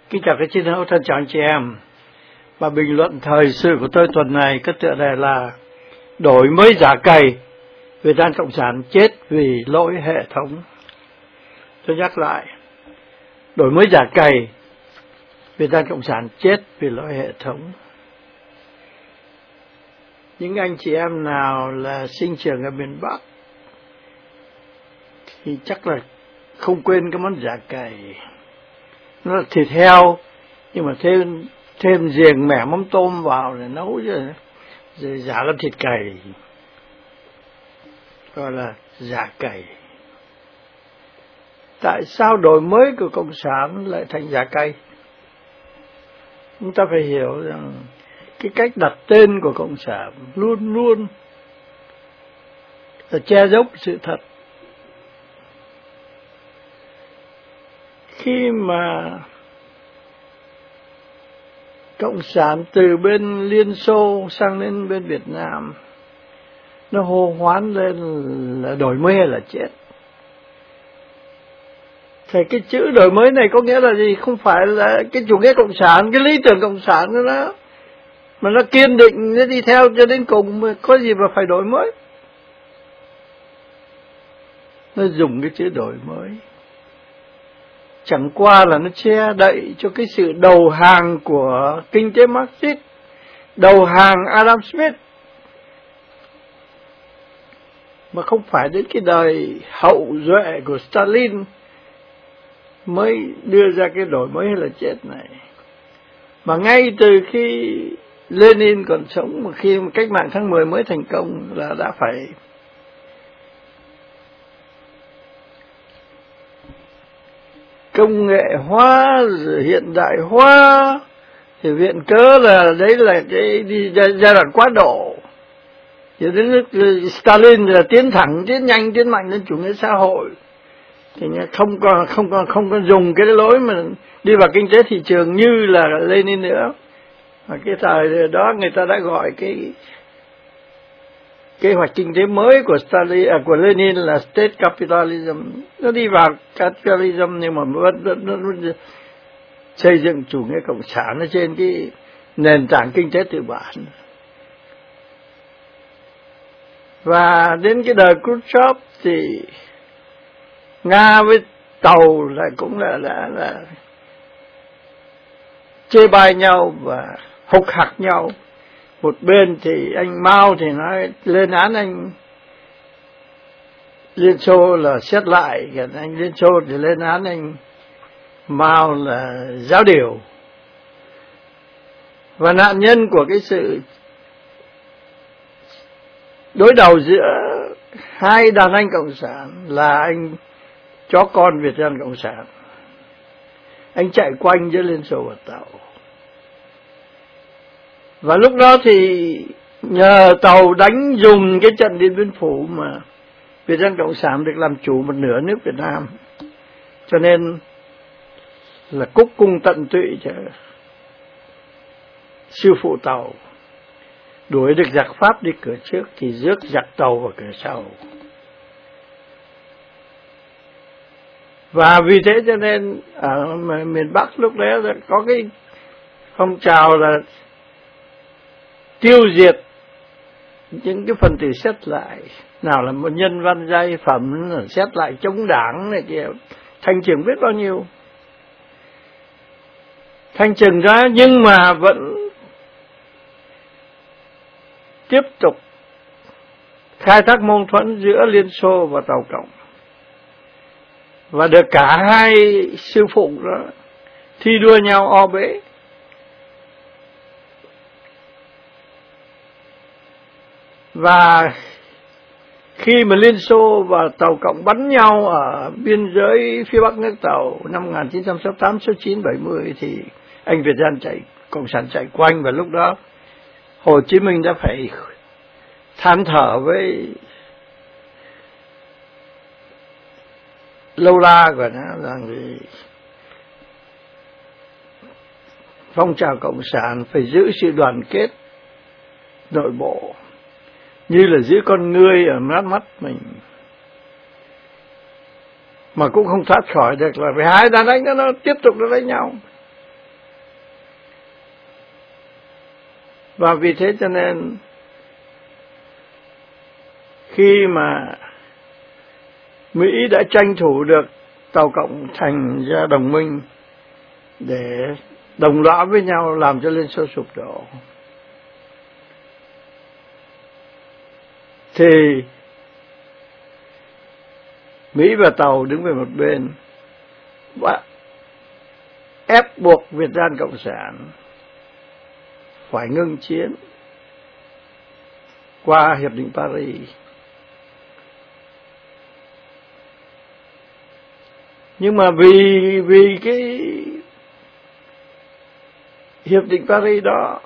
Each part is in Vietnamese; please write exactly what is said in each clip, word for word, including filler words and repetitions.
Kính chào các chiến hữu thân chào anh chị em. Và bình luận thời sự của tôi tuần này có tựa đề là đổi mới giả cày, Việt Nam Cộng sản chết vì lỗi hệ thống. Tôi nhắc lại, đổi mới giả cày, Việt Nam Cộng sản chết vì lỗi hệ thống. Những anh chị em nào là sinh trưởng ở miền Bắc thì chắc là không quên cái món giả cày. Nó là thịt heo nhưng mà thêm thêm riềng mẻ mắm tôm vào để nấu chứ, rồi giả làm thịt cày, gọi là giả cày. Tại sao đổi mới của Cộng sản lại thành giả cày? Chúng ta phải hiểu rằng cái cách đặt tên của Cộng sản luôn luôn là che giấu sự thật. Khi mà Cộng sản từ bên Liên Xô sang đến bên Việt Nam, nó hô hoán lên là đổi mới hay là chết. Thì cái chữ đổi mới này có nghĩa là gì? Không phải là cái chủ nghĩa Cộng sản, cái lý tưởng Cộng sản đó, mà nó kiên định, nó đi theo cho đến cùng, mà có gì mà phải đổi mới. Nó dùng cái chữ đổi mới chẳng qua là nó che đậy cho cái sự đầu hàng của kinh tế Marxist, đầu hàng Adam Smith, mà không phải đến cái đời hậu duệ của Stalin mới đưa ra cái đổi mới hay là chết này. Mà ngay từ khi Lenin còn sống, mà khi cách mạng tháng mười mới thành công là đã phải công nghệ hóa, hiện đại hóa, thì viện cớ là đấy là cái đi giai đoạn quá độ. Thì đến lúc Stalin là tiến thẳng, tiến nhanh, tiến mạnh lên chủ nghĩa xã hội, thì không còn không còn không còn dùng cái lối mà đi vào kinh tế thị trường như là Lenin nữa. Mà cái thời đó người ta đã gọi cái kế hoạch kinh tế mới của Stalin, à, của Lenin là State Capitalism. Nó đi vào capitalism nhưng mà vẫn, vẫn, vẫn, vẫn xây dựng chủ nghĩa cộng sản ở trên cái nền tảng kinh tế tư bản. Và đến cái đời Khrushchev thì Nga với Tàu lại cũng là, là, là chê bai nhau và hục hặc nhau. Một bên thì anh Mao thì nói lên án anh Liên Xô là xét lại, còn anh Liên Xô thì lên án anh Mao là giáo điều. Và nạn nhân của cái sự đối đầu giữa hai đàn anh cộng sản là anh chó con Việt Nam Cộng sản. Anh chạy quanh giữa Liên Xô và Tàu. Và lúc đó thì nhờ Tàu đánh dùng cái trận Điện Biên Phủ mà Việt Nam Cộng sản được làm chủ một nửa nước Việt Nam. Cho nên là cúc cung tận tụy cho sư phụ Tàu. Đuổi được giặc Pháp đi cửa trước thì rước giặc Tàu vào cửa sau. Và vì thế cho nên ở miền Bắc lúc đấy có cái phong trào là tiêu diệt những cái phần tử xét lại. Nào là một nhân văn giai phẩm, xét lại chống đảng này kia, thanh trừng biết bao nhiêu. Thanh trừng ra nhưng mà vẫn tiếp tục khai thác mâu thuẫn giữa Liên Xô và Tàu Cộng. Và được cả hai sư phụ đó thi đua nhau o bế. Và khi mà Liên Xô và Tàu Cộng bắn nhau ở biên giới phía bắc nước Tàu năm một nghìn chín trăm sáu mươi tám, sáu mươi chín, bảy mươi thì anh Việt Nam chạy, Cộng sản chạy quanh. Và lúc đó Hồ Chí Minh đã phải than thở với Lâu La của nó rằng phong trào Cộng sản phải giữ sự đoàn kết nội bộ, như là giữ con ngươi ở mắt mắt mình. Mà cũng không thoát khỏi được là vì hai đàn anh đó nó tiếp tục nó đánh nhau. Và vì thế cho nên khi mà Mỹ đã tranh thủ được Tàu Cộng thành ra đồng minh để đồng lõa với nhau làm cho Liên Xô sụp đổ, thì Mỹ và Tàu đứng về một bên và ép buộc Việt Nam Cộng sản phải ngưng chiến qua Hiệp định Paris. Nhưng mà vì vì cái Hiệp định Paris đó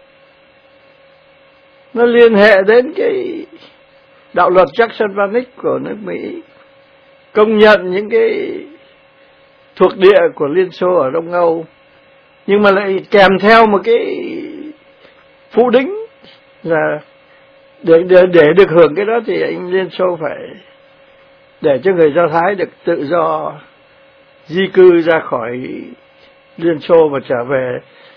nó liên hệ đến cái đạo luật Jackson-Vanik của nước Mỹ, công nhận những cái thuộc địa của Liên Xô ở Đông Âu, nhưng mà lại kèm theo một cái phụ đính là để, để, để được hưởng cái đó thì anh Liên Xô phải để cho người Do Thái được tự do di cư ra khỏi Liên Xô và trở về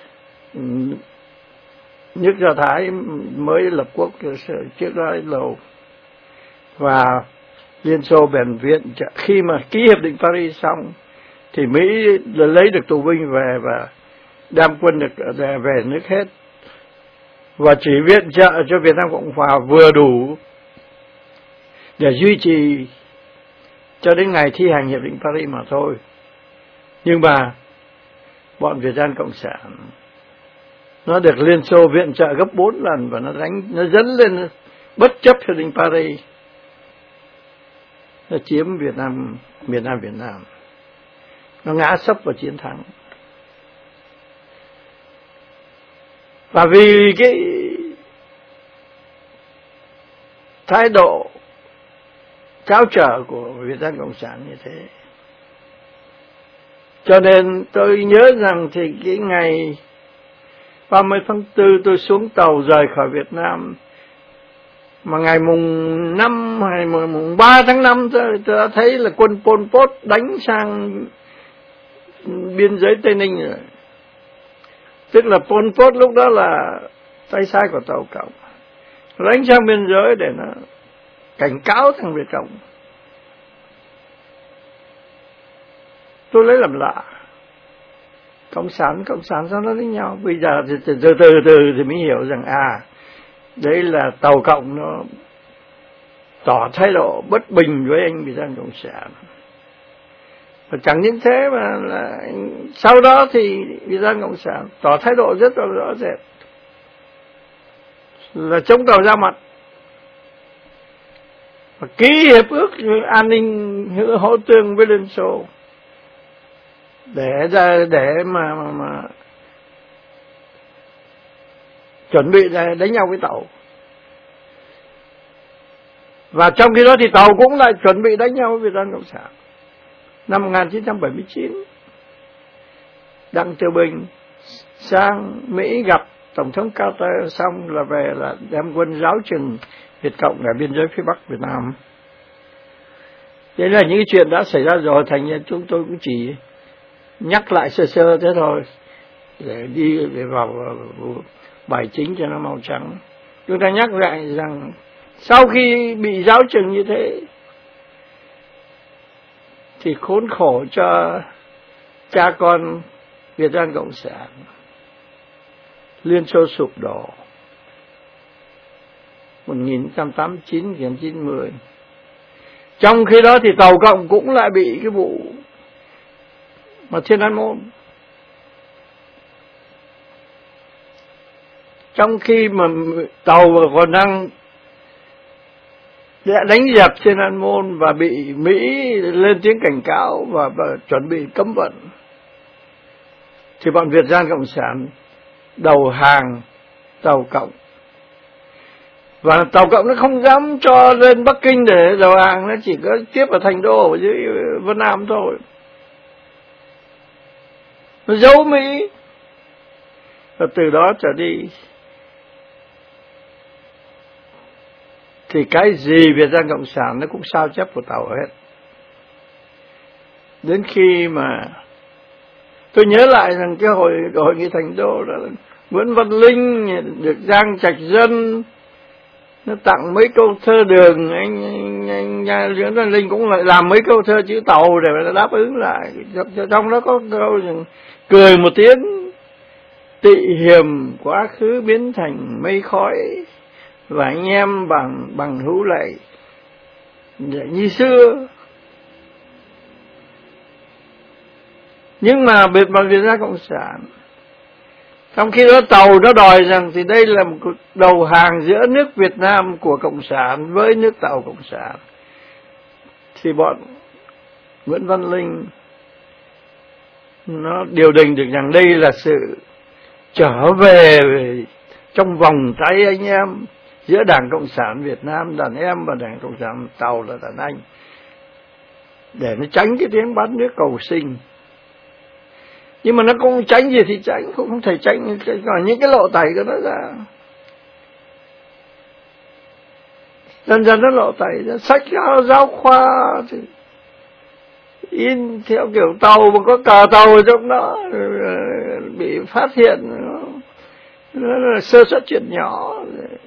nước Do Thái mới lập quốc trước đó lâu. Và Liên Xô bèn viện khi mà ký Hiệp định Paris xong thì Mỹ lấy được tù binh về và đem quân được về nước hết, và chỉ viện trợ cho Việt Nam Cộng Hòa vừa đủ để duy trì cho đến ngày thi hành Hiệp định Paris mà thôi. Nhưng mà bọn Việt Nam Cộng sản nó được Liên Xô viện trợ gấp bốn lần và nó đánh, nó dấn lên bất chấp Hiệp định Paris, nó chiếm Việt Nam, miền Nam Việt Nam, nó ngã sấp vào chiến thắng. Và vì cái thái độ tráo trở của Việt Nam Cộng sản như thế, cho nên tôi nhớ rằng thì cái ngày ba mươi tháng tư tôi xuống tàu rời khỏi Việt Nam, mà ngày mùng năm hay mùng ba tháng năm tôi, tôi đã thấy là quân Pol Pot đánh sang biên giới Tây Ninh rồi. Tức là Pol Pot lúc đó là tay sai của Tàu Cộng, đánh sang biên giới để nó cảnh cáo thằng Việt Cộng. Tôi lấy làm lạ, Cộng sản, Cộng sản sao nó với nhau. Bây giờ thì từ từ từ, từ thì mới hiểu rằng à, đấy là Tàu Cộng nó tỏ thái độ bất bình với anh Việt Nam Cộng sản. Và chẳng những thế mà là sau đó thì Việt Nam Cộng sản tỏ thái độ rất là rõ rệt là chống Tàu ra mặt và ký hiệp ước an ninh hỗ tương với Liên Xô để ra để mà, mà, mà chuẩn bị đánh nhau với Tàu. Và trong khi đó thì Tàu cũng lại chuẩn bị đánh nhau với Việt Nam Cộng sản. Năm một nghìn chín trăm bảy mươi chín, Đặng Tiểu Bình sang Mỹ gặp Tổng thống Carter xong là về là đem quân giáo trừng Việt Cộng ở biên giới phía Bắc Việt Nam. Đấy là những cái chuyện đã xảy ra rồi, thành ra chúng tôi cũng chỉ nhắc lại sơ sơ thế thôi để đi để vào bài chính cho nó màu trắng. Chúng ta nhắc lại rằng sau khi bị giáo trừng như thế thì khốn khổ cho cha con Việt Nam Cộng sản. Liên Xô sụp đổ một nghìn chín trăm tám mươi chín, một nghìn chín trăm mười. Trong khi đó thì Tàu Cộng cũng lại bị cái vụ mà Thiên An Môn. Trong khi mà Tàu còn đang đánh dẹp Thiên An Môn và bị Mỹ lên tiếng cảnh cáo và, và chuẩn bị cấm vận, thì bọn Việt Nam Cộng sản đầu hàng Tàu Cộng. Và Tàu Cộng nó không dám cho lên Bắc Kinh để đầu hàng, nó chỉ có tiếp ở Thành Đô ở dưới Vân Nam thôi. Nó giấu Mỹ. Và từ đó trở đi thì cái gì Việt Nam Cộng sản nó cũng sao chép của Tàu hết. Đến khi mà tôi nhớ lại rằng cái hội hội nghị Thành Đô đó, Nguyễn Văn Linh được Giang Trạch Dân nó tặng mấy câu thơ đường, anh, anh, anh, anh Nguyễn Văn Linh cũng lại làm mấy câu thơ chữ tàu để mà đáp ứng lại. Trong đó có câu cười một tiếng, tị hiềm quá khứ biến thành mây khói, và anh em bằng bằng hữu lại như xưa. Nhưng mà biệt bằng Việt Nam Cộng sản, trong khi đó tàu nó đòi rằng thì đây là một cuộc đầu hàng giữa nước Việt Nam của Cộng sản với nước Tàu Cộng sản, thì bọn Nguyễn Văn Linh nó điều đình được rằng đây là sự trở về trong vòng tay anh em giữa Đảng Cộng sản Việt Nam đàn em và Đảng Cộng sản Tàu là đàn anh, để nó tránh cái tiếng bắn nước cầu sinh. Nhưng mà nó không tránh gì thì tránh, cũng không thể tránh còn những cái lộ tẩy của nó ra. Dần dần nó lộ tẩy ra, sách giáo, giáo khoa thì in theo kiểu tàu mà có cờ tàu ở trong đó, bị phát hiện nó, nó là sơ suất chuyện nhỏ.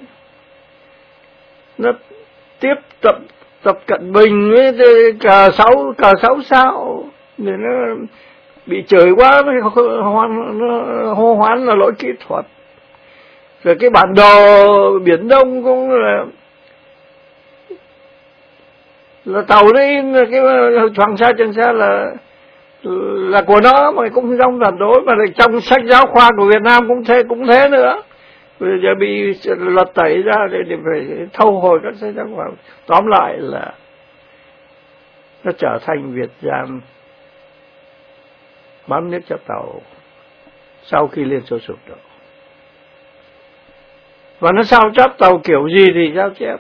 Nó tiếp tập tập Cận Bình với cờ sáu cờ sáu sao để nó bị chửi quá, nó hoan, nó hô hoán là lỗi kỹ thuật. Rồi cái bản đồ Biển Đông cũng là là tàu đấy, cái Hoàng Sa Trường Sa là là của nó, mà cũng không phản đối, mà trong sách giáo khoa của Việt Nam cũng thế cũng thế nữa. Bây giờ bị lật tẩy ra để, để phải thâu hồi các sách giáo khoa. Tóm lại là nó trở thành Việt Nam bám nước cho Tàu sau khi Liên Xô sụp đổ. Và nó sao chép Tàu kiểu gì thì sao chép,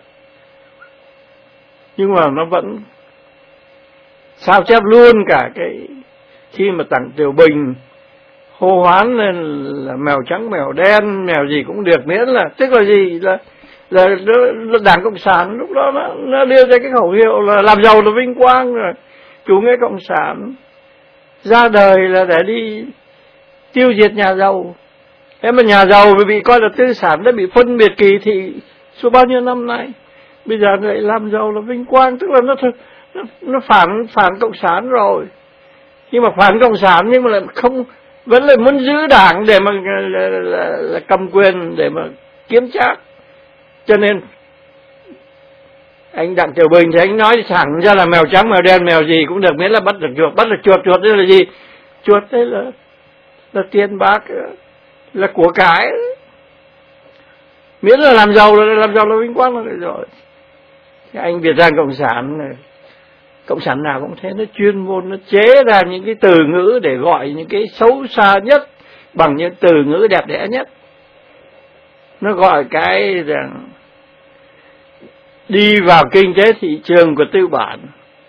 nhưng mà nó vẫn sao chép luôn cả cái khi mà Tặng Tiểu Bình hô hoán lên là mèo trắng mèo đen mèo gì cũng được, miễn là tức là gì là là, là Đảng Cộng sản lúc đó nó, nó đưa ra cái khẩu hiệu là làm giàu là vinh quang, rồi chủ nghĩa cộng sản ra đời là để đi tiêu diệt nhà giàu. Thế mà nhà giàu bị coi là tư sản đã bị phân biệt kỳ thị suốt bao nhiêu năm nay, bây giờ lại làm giàu là vinh quang, tức là nó nó, nó phản phản cộng sản rồi. Nhưng mà phản cộng sản nhưng mà lại không, vẫn là muốn giữ đảng để mà là, là, là, là cầm quyền để mà kiếm trác. Cho nên anh Đặng Tiểu Bình thì anh nói thẳng ra là mèo trắng mèo đen mèo gì cũng được, miễn là bắt được chuột. Bắt được chuột, chuột đây là gì? Chuột đây là là tiền bạc, là của cải, miễn là làm giàu là làm giàu là vinh quang là được rồi. Cái anh Việt Nam Cộng sản này, cộng sản nào cũng thế, nó chuyên môn nó chế ra những cái từ ngữ để gọi những cái xấu xa nhất bằng những từ ngữ đẹp đẽ nhất. Nó gọi cái rằng đi vào kinh tế thị trường của tư bản,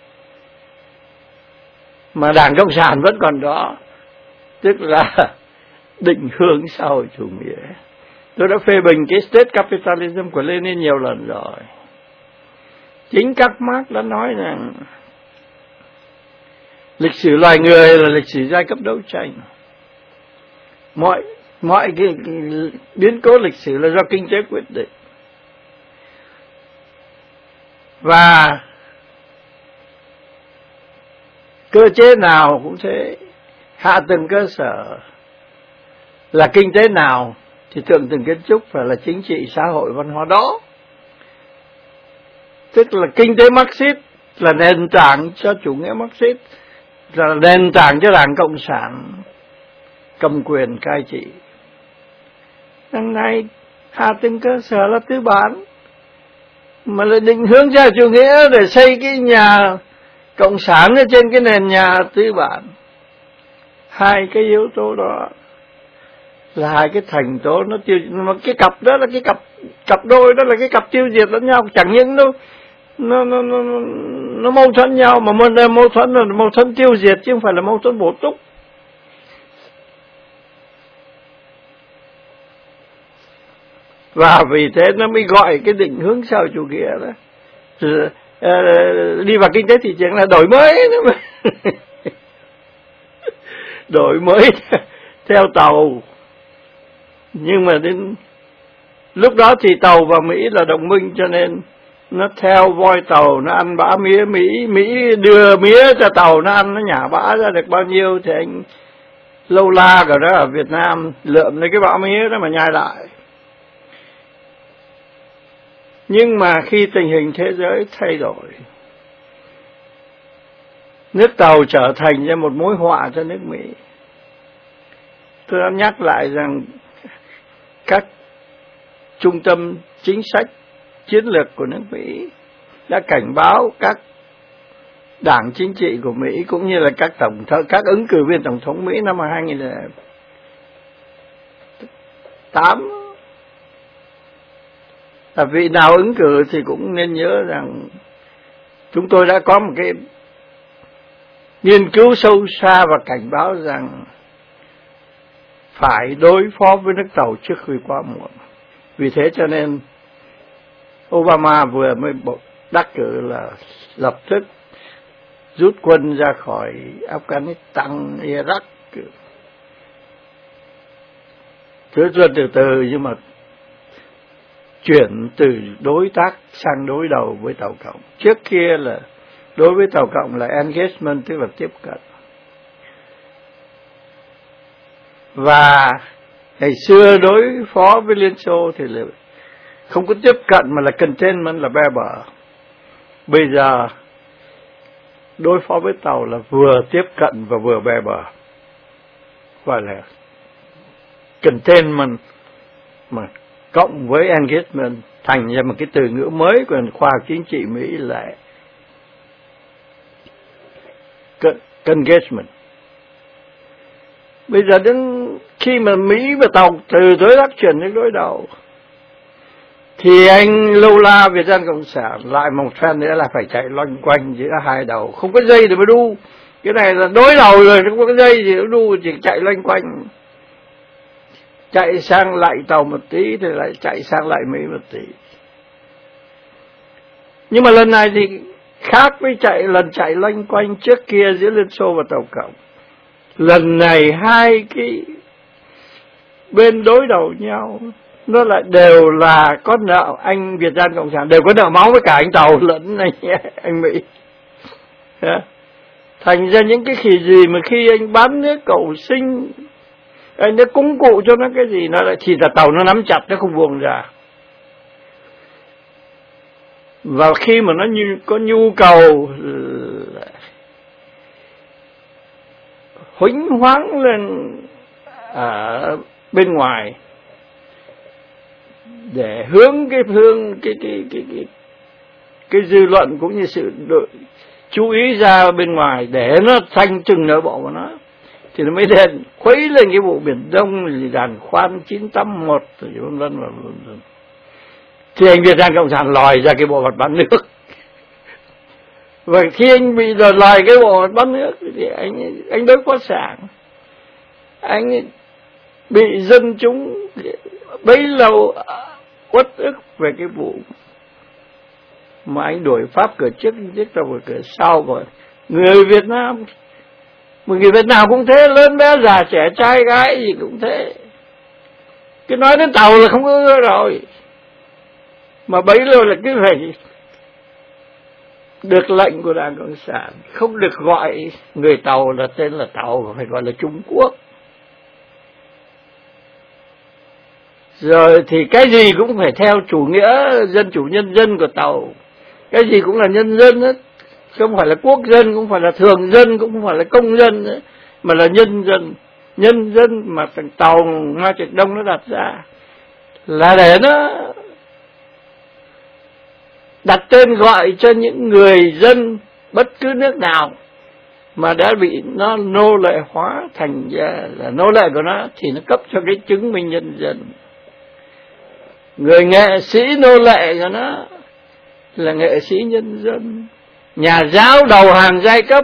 mà Đảng Cộng sản vẫn còn đó, tức là định hướng xã hội chủ nghĩa. Tôi đã phê bình cái state capitalism của Lenin nhiều lần rồi. Chính các Marx đã nói rằng lịch sử loài người là lịch sử giai cấp đấu tranh. Mọi mọi cái, cái biến cố lịch sử là do kinh tế quyết định. Và cơ chế nào cũng thế, hạ tầng cơ sở là kinh tế nào thì thượng tầng kiến trúc phải là chính trị xã hội văn hóa đó. Tức là kinh tế Marxist là nền tảng cho chủ nghĩa Marxist, là nền tảng cho Đảng Cộng sản cầm quyền cai trị. Đằng này hạ tầng cơ sở là tư bản, mà lại định hướng ra chủ nghĩa để xây cái nhà cộng sản ở trên cái nền nhà tư bản. Hai cái yếu tố đó là hai cái thành tố nó tiêu, mà cái cặp đó là cái cặp cặp đôi đó là cái cặp tiêu diệt lẫn nhau, chẳng những đâu nó nó nó nó mâu thuẫn nhau, mà mâu, mâu thuẫn là mâu thuẫn tiêu diệt chứ không phải là mâu thuẫn bổ túc. Và vì thế nó mới gọi cái định hướng xã hội chủ nghĩa đó đi vào kinh tế thị trường là đổi mới nữa mà. Đổi mới theo Tàu. Nhưng mà đến lúc đó thì tàu và Mỹ là đồng minh, cho nên nó theo voi tàu, nó ăn bã mía. Mỹ Mỹ đưa mía cho tàu nó ăn, nó nhả bã ra được bao nhiêu thì anh lâu la cả đó ở Việt Nam lượm lấy cái bã mía đó mà nhai lại. Nhưng mà khi tình hình thế giới thay đổi, nước tàu trở thành ra một mối họa cho nước Mỹ. Tôi đã nhắc lại rằng các trung tâm chính sách chiến lược của nước Mỹ đã cảnh báo các đảng chính trị của Mỹ cũng như là các tổng thống, các ứng cử viên tổng thống Mỹ năm hai nghìn lẻ tám là vị nào ứng cử thì cũng nên nhớ rằng chúng tôi đã có một cái nghiên cứu sâu xa và cảnh báo rằng phải đối phó với nước tàu trước khi quá muộn. Vì thế cho nên Obama vừa mới đắc cử là lập tức rút quân ra khỏi Afghanistan, Iraq. Thứ dần từ từ nhưng mà chuyển từ đối tác sang đối đầu với Tàu Cộng. Trước kia là đối với Tàu Cộng là engagement, tức là tiếp cận. Và ngày xưa đối phó với Liên Xô thì là không có tiếp cận mà là containment, là be bờ. Bây giờ đối phó với tàu là vừa tiếp cận và vừa be bờ, gọi là containment mà cộng với engagement thành ra một cái từ ngữ mới của khoa học chính trị Mỹ là engagement. Bây giờ đến khi mà Mỹ và tàu từ đối tác chuyển đến đối đầu thì anh lâu la Việt Nam Cộng sản lại một phen nữa là phải chạy loanh quanh giữa hai đầu, không có dây để mà đu. Cái này là đối đầu rồi, không có dây gì đu, chỉ chạy loanh quanh. Chạy sang lại tàu một tí thì lại chạy sang lại Mỹ một tí. Nhưng mà lần này thì khác với chạy lần chạy loanh quanh trước kia giữa Liên Xô và Tàu Cộng. Lần này hai cái bên đối đầu nhau nó lại đều là có nợ. Anh Việt Nam Cộng sản đều có nợ máu với cả anh Tàu lẫn anh, anh Mỹ. Thành ra những cái khỉ gì mà khi anh bán nước cầu sinh, anh đã cúng cụ cho nó cái gì, nó lại chỉ là Tàu nó nắm chặt, nó không buông ra. Và khi mà nó như có nhu cầu huýnh hoáng lên ở bên ngoài để hướng cái hướng cái cái cái cái cái dư luận cũng như sự đội, chú ý ra bên ngoài để nó thanh trừng nội bộ của nó, thì nó mới lên khuấy lên cái vụ Biển Đông, giàn khoan chín tám một rồi vân vân và vân vân. Thì anh Việt Nam Cộng sản lòi ra cái bộ mặt bán nước. Và khi anh bị lòi lòi cái bộ mặt bán nước thì anh anh đối phó sảng, anh bị dân chúng bấy lâu uất ức về cái vụ mà anh đuổi Pháp cửa trước trước rồi cửa sau. Rồi người Việt Nam, một người Việt nào cũng thế, lớn bé già trẻ trai gái gì cũng thế. Cái nói đến Tàu là không có rồi, mà bấy lâu là cứ phải được lệnh của Đảng Cộng sản, không được gọi người Tàu là tên là Tàu, mà phải gọi là Trung Quốc. Rồi thì cái gì cũng phải theo chủ nghĩa dân chủ nhân dân của Tàu, cái gì cũng là nhân dân hết, không phải là quốc dân, cũng phải là thường dân, cũng không phải là công dân nữa, mà là nhân dân. Nhân dân mà thằng Tàu Mao Trạch Đông nó đặt ra là để nó đặt tên gọi cho những người dân bất cứ nước nào mà đã bị nó nô lệ hóa thành ra là nô lệ của nó, thì nó cấp cho cái chứng minh nhân dân. Người nghệ sĩ nô lệ của nó là nghệ sĩ nhân dân. Nhà giáo đầu hàng giai cấp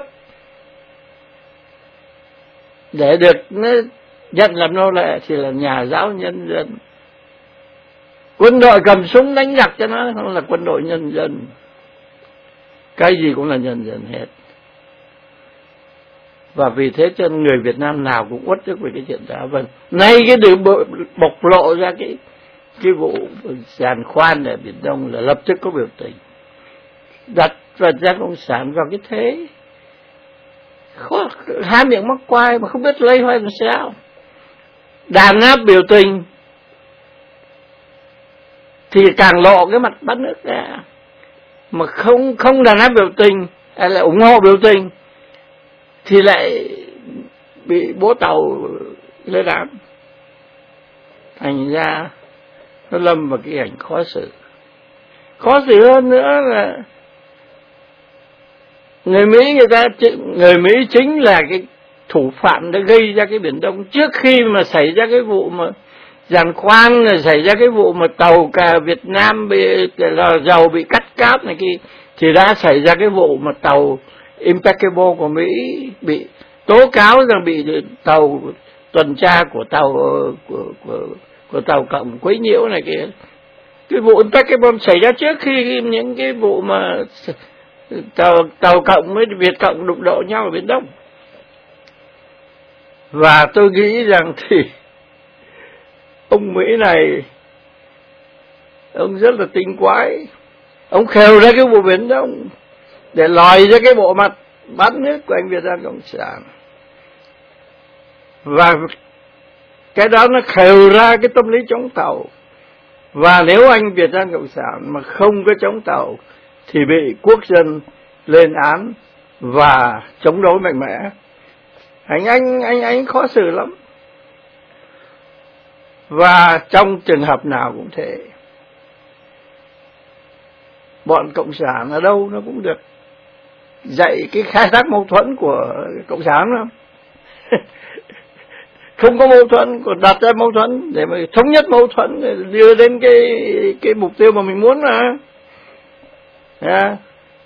để được nó nhận làm nô lệ thì là nhà giáo nhân dân. Quân đội cầm súng đánh giặc cho nó không là quân đội nhân dân. Cái gì cũng là nhân dân hết. Và vì thế cho nên người Việt Nam nào cũng uất ức về cái chuyện đó. Vâng, nay cái điều bộc lộ ra cái cái vụ giàn khoan ở Biển Đông là lập tức có biểu tình, đặt và ra cộng sản vào cái thế khó, hai miệng mắc quai mà không biết lấy hoài làm sao, đàn áp biểu tình thì càng lộ cái mặt bắt nước ra, mà không không đàn áp biểu tình hay là ủng hộ biểu tình thì lại bị bố Tàu lên án, thành ra nó lâm vào cái cảnh khó xử. Khó xử hơn nữa là người Mỹ người ta người Mỹ chính là cái thủ phạm đã gây ra cái Biển Đông trước khi mà xảy ra cái vụ mà giàn khoan, rồi xảy ra cái vụ mà tàu cả Việt Nam bị dầu bị cắt cáp này kia, thì đã xảy ra cái vụ mà tàu Impeccable của Mỹ bị tố cáo rằng bị tàu tuần tra của tàu của của, của tàu cộng quấy nhiễu này kia. Cái vụ Impeccable xảy ra trước khi những cái vụ mà tàu tàu cộng với Việt cộng đụng độ nhau ở Biển Đông. Và tôi nghĩ rằng thì ông Mỹ này ông rất là tinh quái, ông khều ra cái vụ Biển Đông để lòi ra cái bộ mặt bắt nước của anh Việt Nam Cộng sản. Và cái đó nó khều ra cái tâm lý chống tàu. Và nếu anh Việt Nam Cộng sản mà không có chống tàu thì bị quốc dân lên án và chống đối mạnh mẽ. Anh anh anh anh khó xử lắm. Và trong trường hợp nào cũng thế, bọn cộng sản ở đâu nó cũng được dạy cái khai thác mâu thuẫn của cộng sản không? Không có mâu thuẫn, còn đặt ra mâu thuẫn để mà thống nhất mâu thuẫn, để đưa đến cái cái mục tiêu mà mình muốn mà. À.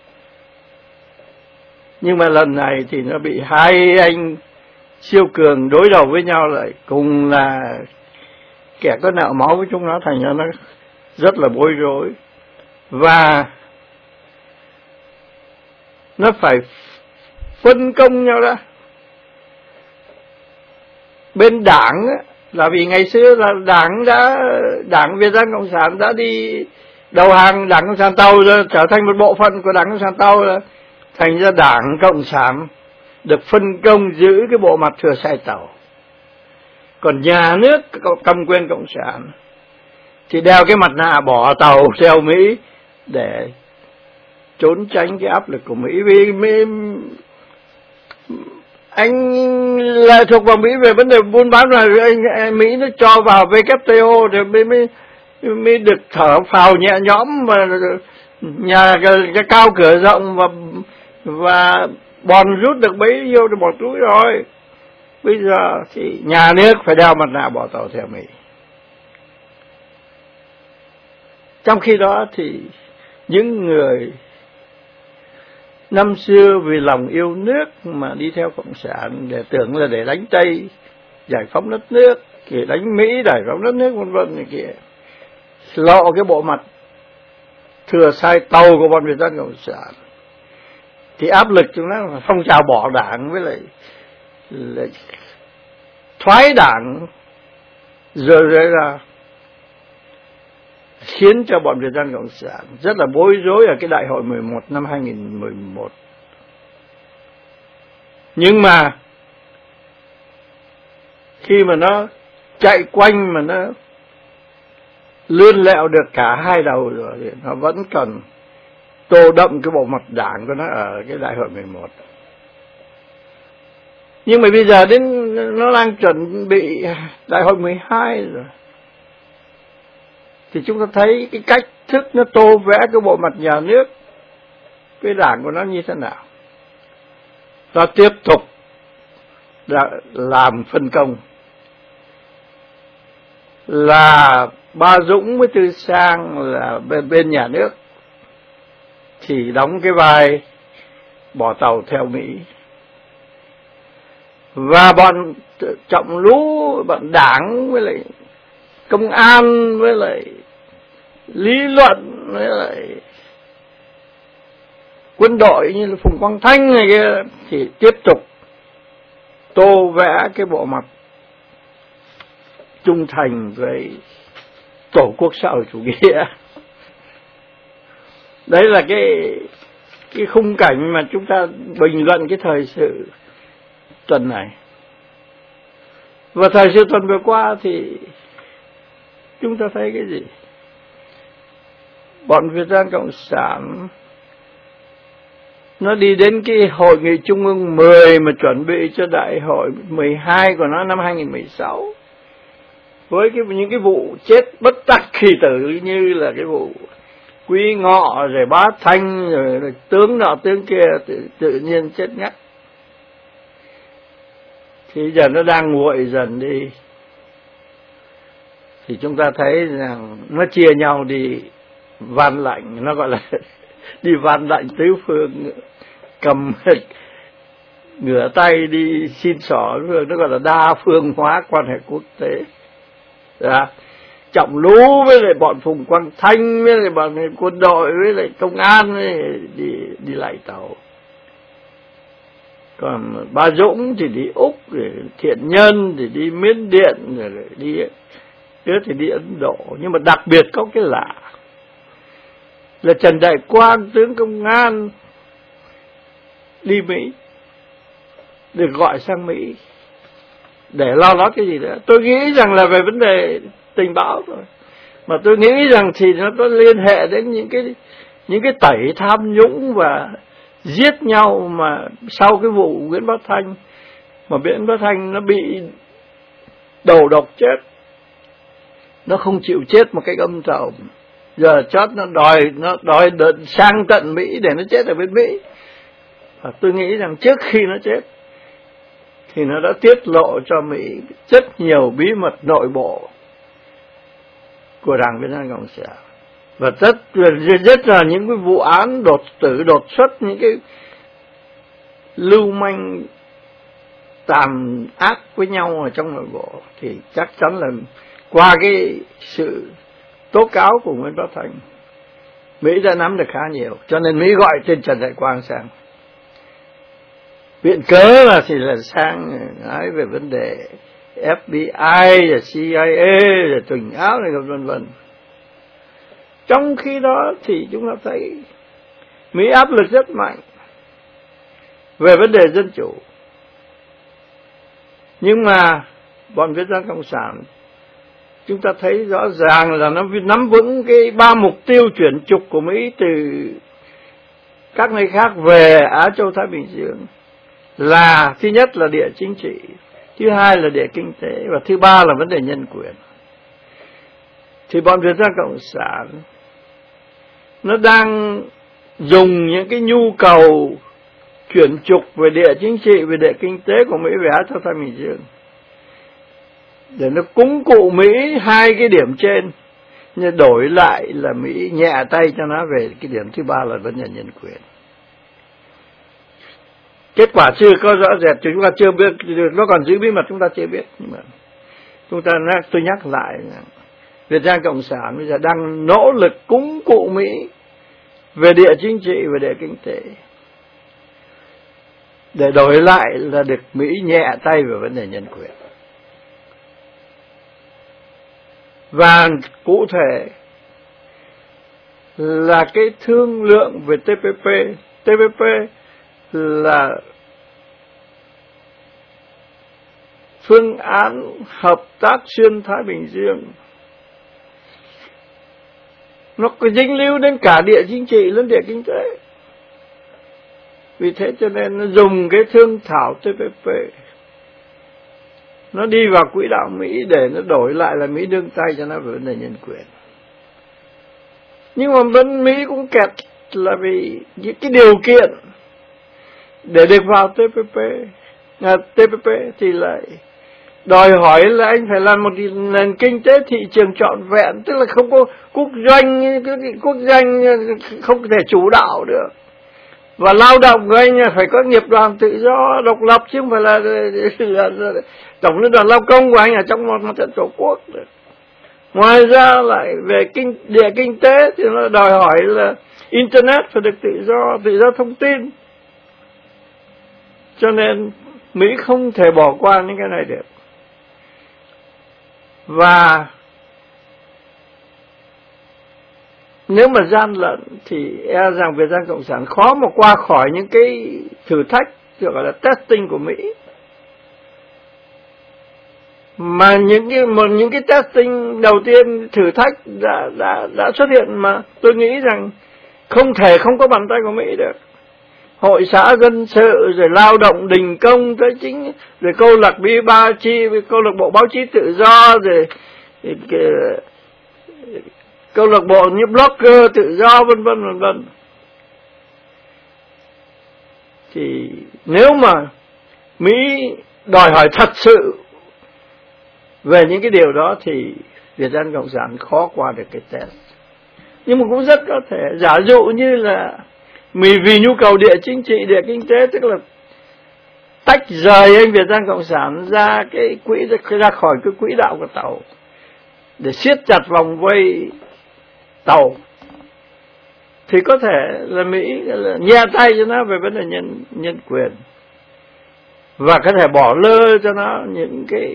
Nhưng mà lần này thì nó bị hai anh siêu cường đối đầu với nhau, lại cùng là kẻ có nợ máu với chúng nó, thành ra nó rất là bối rối. Và nó phải phân công nhau ra. Bên đảng là vì ngày xưa là đảng đã đảng Việt Nam Cộng sản đã đi đầu hàng Đảng Cộng sản Tàu rồi, trở thành một bộ phận của Đảng Cộng sản Tàu rồi. Thành ra Đảng Cộng sản được phân công giữ cái bộ mặt thừa sai tàu. Còn nhà nước cầm quyền cộng sản thì đeo cái mặt nạ bỏ tàu theo Mỹ để trốn tránh cái áp lực của Mỹ. Vì Mỹ, anh lại thuộc vào Mỹ về vấn đề buôn bán, rồi anh Mỹ nó cho vào vê kép tê o thì mới mới mới được thở phào nhẹ nhõm, mà nhà cái, cái cao cửa rộng và và bòn rút được bấy nhiêu thì bỏ túi rồi. Bây giờ thì nhà nước phải đeo mặt nạ bỏ tàu theo Mỹ. Trong khi đó thì những người năm xưa vì lòng yêu nước mà đi theo cộng sản để tưởng là để đánh Tây giải phóng đất nước, thì đánh Mỹ giải phóng đất nước vân vân này kia, lộ cái bộ mặt thừa sai tàu của bọn Việt Nam Cộng sản, thì áp lực chúng nó là phong trào bỏ đảng với lại, lại thoái đảng, rồi ra khiến cho bọn Việt Nam Cộng sản rất là bối rối ở cái đại hội mười một năm hai nghìn mười một. Nhưng mà khi mà nó chạy quanh mà nó lươn lẹo được cả hai đầu rồi thì nó vẫn còn tô đậm cái bộ mặt đảng của nó ở cái đại hội mười một. Nhưng mà bây giờ đến nó đang chuẩn bị đại hội mười hai rồi, thì chúng ta thấy cái cách thức nó tô vẽ cái bộ mặt nhà nước, cái đảng của nó như thế nào. Nó tiếp tục làm phân công là Ba Dũng với Tư Sang là bên, bên nhà nước thì đóng cái vai bỏ tàu theo Mỹ, và bọn Trọng Lũ, bọn đảng với lại công an với lại lý luận với lại quân đội như là Phùng Quang Thanh này kia thì tiếp tục tô vẽ cái bộ mặt trung thành với tổ quốc xã hội chủ nghĩa. Đấy là cái cái khung cảnh mà chúng ta bình luận cái thời sự tuần này. Và thời sự tuần vừa qua thì chúng ta thấy cái gì? Bọn Việt Nam Cộng sản nó đi đến cái hội nghị trung ương mười mà chuẩn bị cho đại hội mười hai của nó năm hai nghìn không trăm mười sáu. Với cái, những cái vụ chết bất đắc kỳ tử như là cái vụ Quý Ngọ rồi Bá Thanh rồi, rồi tướng nọ tướng kia tự, tự nhiên chết ngắt. Thì giờ nó đang nguội dần đi. Thì chúng ta thấy rằng nó chia nhau đi van lạnh, nó gọi là đi van lạnh tứ phương, cầm ngửa tay đi xin xỏ, nó gọi là đa phương hóa quan hệ quốc tế. Đó. Trọng Lũ với lại bọn Phùng Quang Thanh với lại bọn quân đội với lại công an với đi đi lại tàu. Còn Ba Dũng thì đi Úc, rồi Thiện Nhân thì đi Miến Điện, rồi đi đứa thì đi Ấn Độ. Nhưng mà đặc biệt có cái lạ là Trần Đại Quang, tướng công an, đi Mỹ, được gọi sang Mỹ để lo lót cái gì nữa. Tôi nghĩ rằng là về vấn đề tình báo rồi, mà tôi nghĩ rằng thì nó có liên hệ đến những cái những cái tẩy tham nhũng và giết nhau mà sau cái vụ Nguyễn Bá Thanh, mà Nguyễn Bá Thanh nó bị đầu độc chết, nó không chịu chết một cách âm thầm, giờ chót nó đòi nó đòi đợt sang tận Mỹ để nó chết ở bên Mỹ. Và tôi nghĩ rằng trước khi nó chết thì nó đã tiết lộ cho Mỹ rất nhiều bí mật nội bộ của Đảng Việt Nam Cộng sản, và rất rất là những cái vụ án đột tử đột xuất, những cái lưu manh tàn ác với nhau ở trong nội bộ, thì chắc chắn là qua cái sự tố cáo của Nguyễn Bá Thanh, Mỹ đã nắm được khá nhiều, cho nên Mỹ gọi trên Trần Đại Quang sang. Viện cớ là thì là sang nói về vấn đề ép bê i, rồi xê i a, rồi tình áo này vân vân. Trong khi đó thì chúng ta thấy Mỹ áp lực rất mạnh về vấn đề dân chủ, nhưng mà bọn Việt Nam Cộng sản chúng ta thấy rõ ràng là nó nắm vững cái ba mục tiêu chuyển trục của Mỹ từ các nơi khác về Á Châu Thái Bình Dương, là thứ nhất là địa chính trị, thứ hai là địa kinh tế, và thứ ba là vấn đề nhân quyền. Thì bọn Việt Nam Cộng sản nó đang dùng những cái nhu cầu chuyển trục về địa chính trị, về địa kinh tế của Mỹ về Á Châu Thái Bình Dương để nó cúng cụ Mỹ hai cái điểm trên, nhưng đổi lại là Mỹ nhẹ tay cho nó về cái điểm thứ ba là vấn đề nhân quyền. Kết quả chưa có rõ rệt, chúng ta chưa biết, nó còn giữ bí mật, chúng ta chưa biết. Nhưng mà chúng ta tôi nhắc lại, Việt Nam Cộng sản bây giờ đang nỗ lực cúng cụ Mỹ về địa chính trị và địa kinh tế, để đổi lại là được Mỹ nhẹ tay về vấn đề nhân quyền. Và cụ thể là cái thương lượng về tê pê pê. tê pê pê là phương án hợp tác xuyên Thái Bình Dương. Nó có dính líu đến cả địa chính trị lẫn địa kinh tế. Vì thế cho nên nó dùng cái thương thảo tê pê pê, nó đi vào quỹ đạo Mỹ để nó đổi lại là Mỹ đương tay cho nó về vấn đề nhân quyền. Nhưng mà bên Mỹ cũng kẹt là vì những cái điều kiện để được vào tê pê pê, à, tê pê pê thì lại đòi hỏi là anh phải làm một nền kinh tế thị trường trọn vẹn, tức là không có quốc doanh, quốc doanh không thể chủ đạo được. Và lao động của anh phải có nghiệp đoàn tự do độc lập, chứ không phải là, là, là tổng liên đoàn lao công của anh ở trong một mặt trận tổ quốc. Ngoài ra lại về kinh địa kinh tế thì nó đòi hỏi là internet phải được tự do, tự do thông tin. Cho nên Mỹ không thể bỏ qua những cái này được. Và nếu mà gian lận thì e rằng Việt Nam Cộng sản khó mà qua khỏi những cái thử thách gọi là testing của Mỹ. Mà những cái một những cái testing đầu tiên, thử thách đã đã đã xuất hiện mà tôi nghĩ rằng không thể không có bàn tay của Mỹ được. Hội xã dân sự, rồi lao động đình công tới chính, rồi câu lạc bộ báo chí, câu lạc bộ báo chí tự do, rồi cái, câu lạc bộ như blogger tự do, vân vân vân vân. Thì nếu mà Mỹ đòi hỏi thật sự về những cái điều đó thì Việt Nam Cộng sản khó qua được cái test. Nhưng mà cũng rất có thể, giả dụ như là Mỹ vì nhu cầu địa chính trị, địa kinh tế, tức là tách rời anh Việt Nam Cộng sản ra cái quỹ, ra khỏi cái quỹ đạo của tàu để siết chặt vòng vây tàu, thì có thể là Mỹ là nhẹ tay cho nó về vấn đề nhân nhân quyền, và có thể bỏ lơ cho nó những cái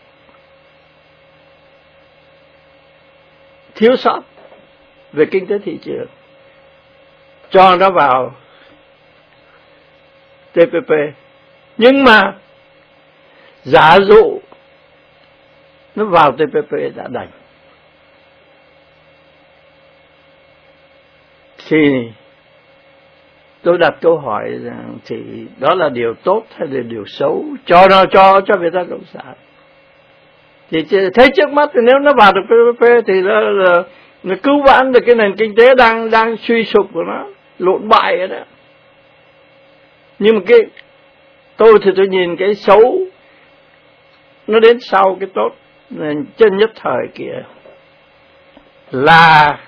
thiếu sót về kinh tế thị trường, cho nó vào tê pê pê. Nhưng mà giả dụ nó vào tê pê pê đã đành, thì tôi đặt câu hỏi rằng thì đó là điều tốt hay là điều xấu cho nó cho cho Việt Nam Cộng sản. Thì thấy trước mắt thì nếu nó vào được tê pê pê thì nó là nó cứu vãn được cái nền kinh tế đang đang suy sụp của nó, lộn bại rồi đó. Nhưng mà cái tôi thì tôi nhìn cái xấu nó đến sau cái tốt, chân nhất thời kia là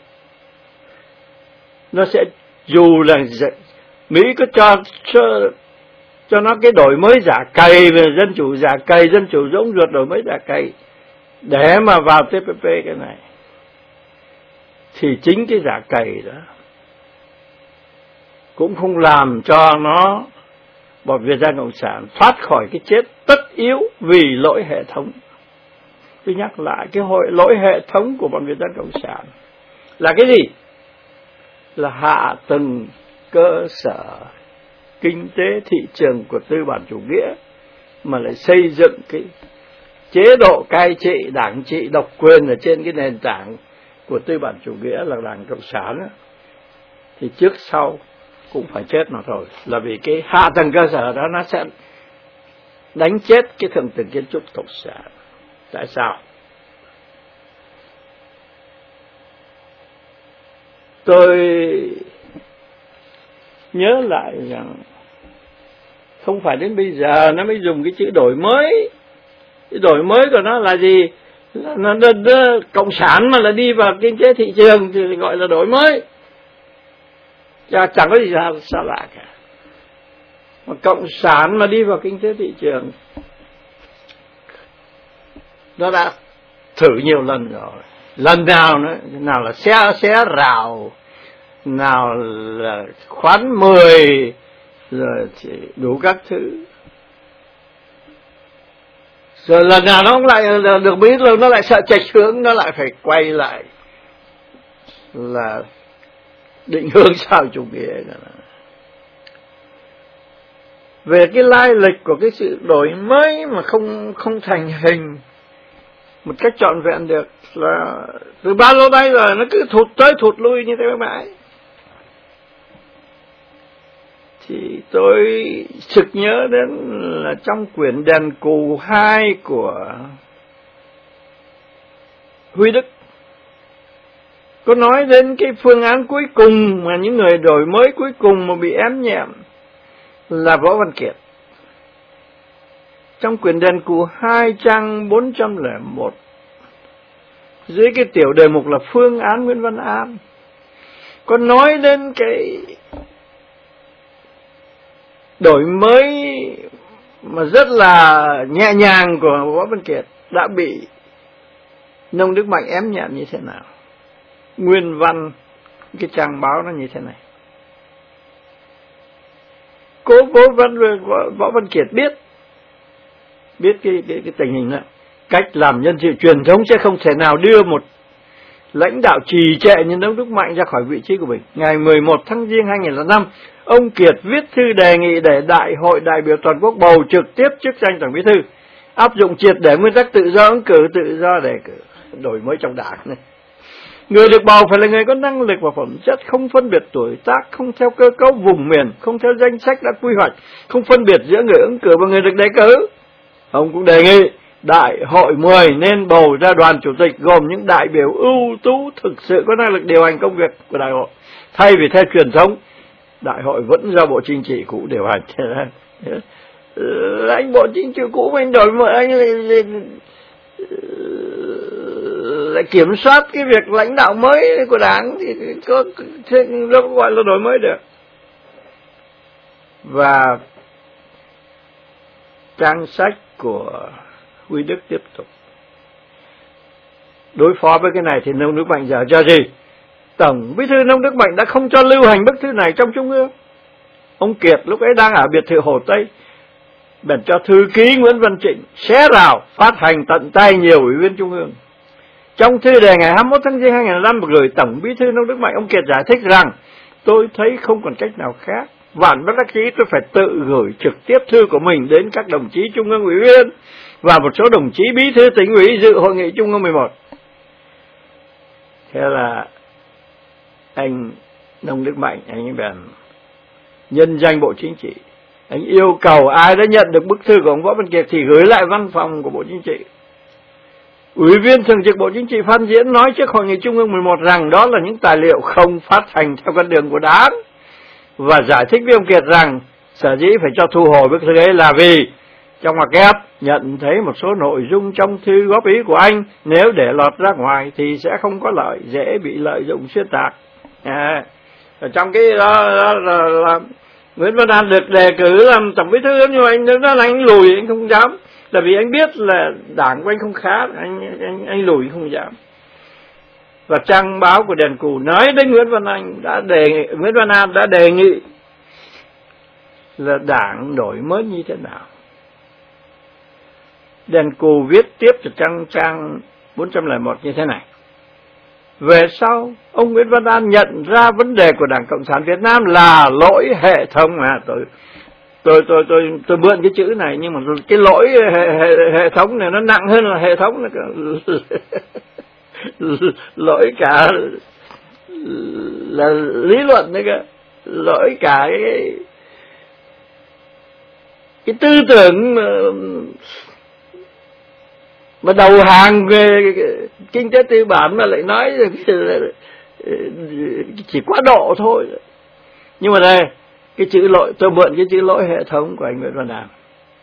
nó sẽ, dù là Mỹ có cho cho, cho nó cái đổi mới giả cày về dân chủ giả cày, dân chủ giống ruột đổi mới giả cày để mà vào tê pê pê cái này, thì chính cái giả cày đó cũng không làm cho nó bọn Việt Nam Cộng sản thoát khỏi cái chết tất yếu vì lỗi hệ thống. Tôi nhắc lại, cái hội lỗi hệ thống của bọn Việt Nam Cộng sản là cái gì? Là hạ tầng cơ sở kinh tế thị trường của tư bản chủ nghĩa, mà lại xây dựng cái chế độ cai trị, đảng trị độc quyền ở trên cái nền tảng của tư bản chủ nghĩa là Đảng Cộng sản đó, thì trước sau cũng phải chết mà thôi. Là vì cái hạ tầng cơ sở đó nó sẽ đánh chết cái thượng tầng kiến trúc cộng sản. Tại sao? Tôi nhớ lại rằng không phải đến bây giờ nó mới dùng cái chữ đổi mới. Cái đổi mới của nó là gì? Là nó, nó, nó cộng sản mà là đi vào kinh tế thị trường thì gọi là đổi mới. Chả, chẳng có gì sao, sao lạ cả. Mà cộng sản mà đi vào kinh tế thị trường, nó đã thử nhiều lần rồi. Lần nào nữa, nào là xé xé rào, nào là khoán mười, rồi thì đủ các thứ. Rồi lần nào nó cũng lại được biết rồi, nó lại sợ chệch hướng, nó lại phải quay lại là định hướng sao chủ nghĩa. Về cái lai lịch của cái sự đổi mới mà không không thành hình một cách trọn vẹn được là từ bao lâu nay rồi, nó cứ thụt tới thụt lui như thế mãi. Thì tôi sực nhớ đến là trong quyển Đèn Cù hai của Huy Đức có nói đến cái phương án cuối cùng mà những người đổi mới cuối cùng mà bị ém nhẹm là Võ Văn Kiệt. Trong quyển Đèn Cù hai trang bốn trăm lẻ một, dưới cái tiểu đề mục là phương án Nguyễn Văn An, có nói đến cái đổi mới mà rất là nhẹ nhàng của Võ Văn Kiệt đã bị Nông Đức Mạnh ém nhẹm như thế nào. Nguyên văn cái trang báo nó như thế này: cố Võ Văn Võ Văn Kiệt biết biết cái cái, cái tình hình này, cách làm nhân sự truyền thống sẽ không thể nào đưa một lãnh đạo trì trệ như Nông Đức Mạnh ra khỏi vị trí của mình. Ngày mười một tháng Giêng hai nghìn không trăm lẻ năm, ông Kiệt viết thư đề nghị để Đại hội đại biểu toàn quốc bầu trực tiếp chức danh Tổng Bí thư, áp dụng triệt để nguyên tắc tự do ứng cử, tự do đề cử, đổi mới trong đảng này. Người được bầu phải là người có năng lực và phẩm chất, không phân biệt tuổi tác, không theo cơ cấu vùng miền, không theo danh sách đã quy hoạch, không phân biệt giữa người ứng cử và người được đề cử. Ông cũng đề nghị Đại hội mười nên bầu ra đoàn chủ tịch gồm những đại biểu ưu tú thực sự có năng lực điều hành công việc của đại hội, thay vì theo truyền thống đại hội vẫn do Bộ Chính trị cũ điều hành. Anh Bộ Chính trị cũ anh đổi mới, anh lại, lại, lại kiểm soát cái việc lãnh đạo mới của đảng thì có đâu gọi là đổi mới được. Và trang sách của Huy Đức tiếp tục đối phó với cái này thì Nông Đức Mạnh giờ cho gì? Tổng Bí thư Nông Đức Mạnh đã không cho lưu hành bức thư này trong Trung ương. Ông Kiệt lúc ấy đang ở biệt thự Hồ Tây, bèn cho thư ký Nguyễn Văn Trịnh xé rào phát hành tận tay nhiều ủy viên Trung ương. Trong thư đề ngày hai mươi mốt tháng Giêng hai nghìn không trăm lẻ năm gửi Tổng Bí thư Nông Đức Mạnh, ông Kiệt giải thích rằng: tôi thấy không còn cách nào khác, vạn bất đắc dĩ tôi phải tự gửi trực tiếp thư của mình đến các đồng chí Trung ương ủy viên và một số đồng chí bí thư tỉnh ủy dự hội nghị Trung ương mười một. Thế là anh Nông Đức Mạnh, anh bèn nhân danh Bộ Chính trị, anh yêu cầu ai đã nhận được bức thư của ông Võ Văn Kiệt thì gửi lại văn phòng của Bộ Chính trị. Ủy viên thường trực Bộ Chính trị Phan Diễn nói trước hội nghị Trung ương mười một rằng đó là những tài liệu không phát hành theo con đường của đảng, và giải thích với ông Kiệt rằng sở dĩ phải cho thu hồi bức thư ấy là vì trong ngoặc kép nhận thấy một số nội dung trong thư góp ý của anh nếu để lọt ra ngoài thì sẽ không có lợi, dễ bị lợi dụng xuyên tạc. À, ở trong cái đó, đó là, là Nguyễn Văn An được đề cử làm Tổng Bí thư, nhưng mà anh nói là anh lùi, anh không dám, là vì anh biết là đảng của anh không khá, anh anh anh lùi không dám. Và trang báo của Đền Cù nói đến Nguyễn Văn Anh đã đề nghị, Nguyễn Văn An đã đề nghị là đảng đổi mới như thế nào. Đền Cù viết tiếp từ trang trang bốn trăm lẻ một như thế này: về sau, ông Nguyễn Văn An nhận ra vấn đề của Đảng Cộng sản Việt Nam là lỗi hệ thống. À, tôi tôi tôi tôi tôi mượn cái chữ này, nhưng mà cái lỗi hệ, hệ, hệ thống này nó nặng hơn là hệ thống này. Lỗi cả là lý luận đấy cơ, lỗi cả cái cái tư tưởng mà, mà đầu hàng về kinh tế tư bản mà lại nói chỉ quá độ thôi. Nhưng mà đây, cái chữ lỗi, tôi mượn cái chữ lỗi hệ thống của anh Nguyễn Văn An.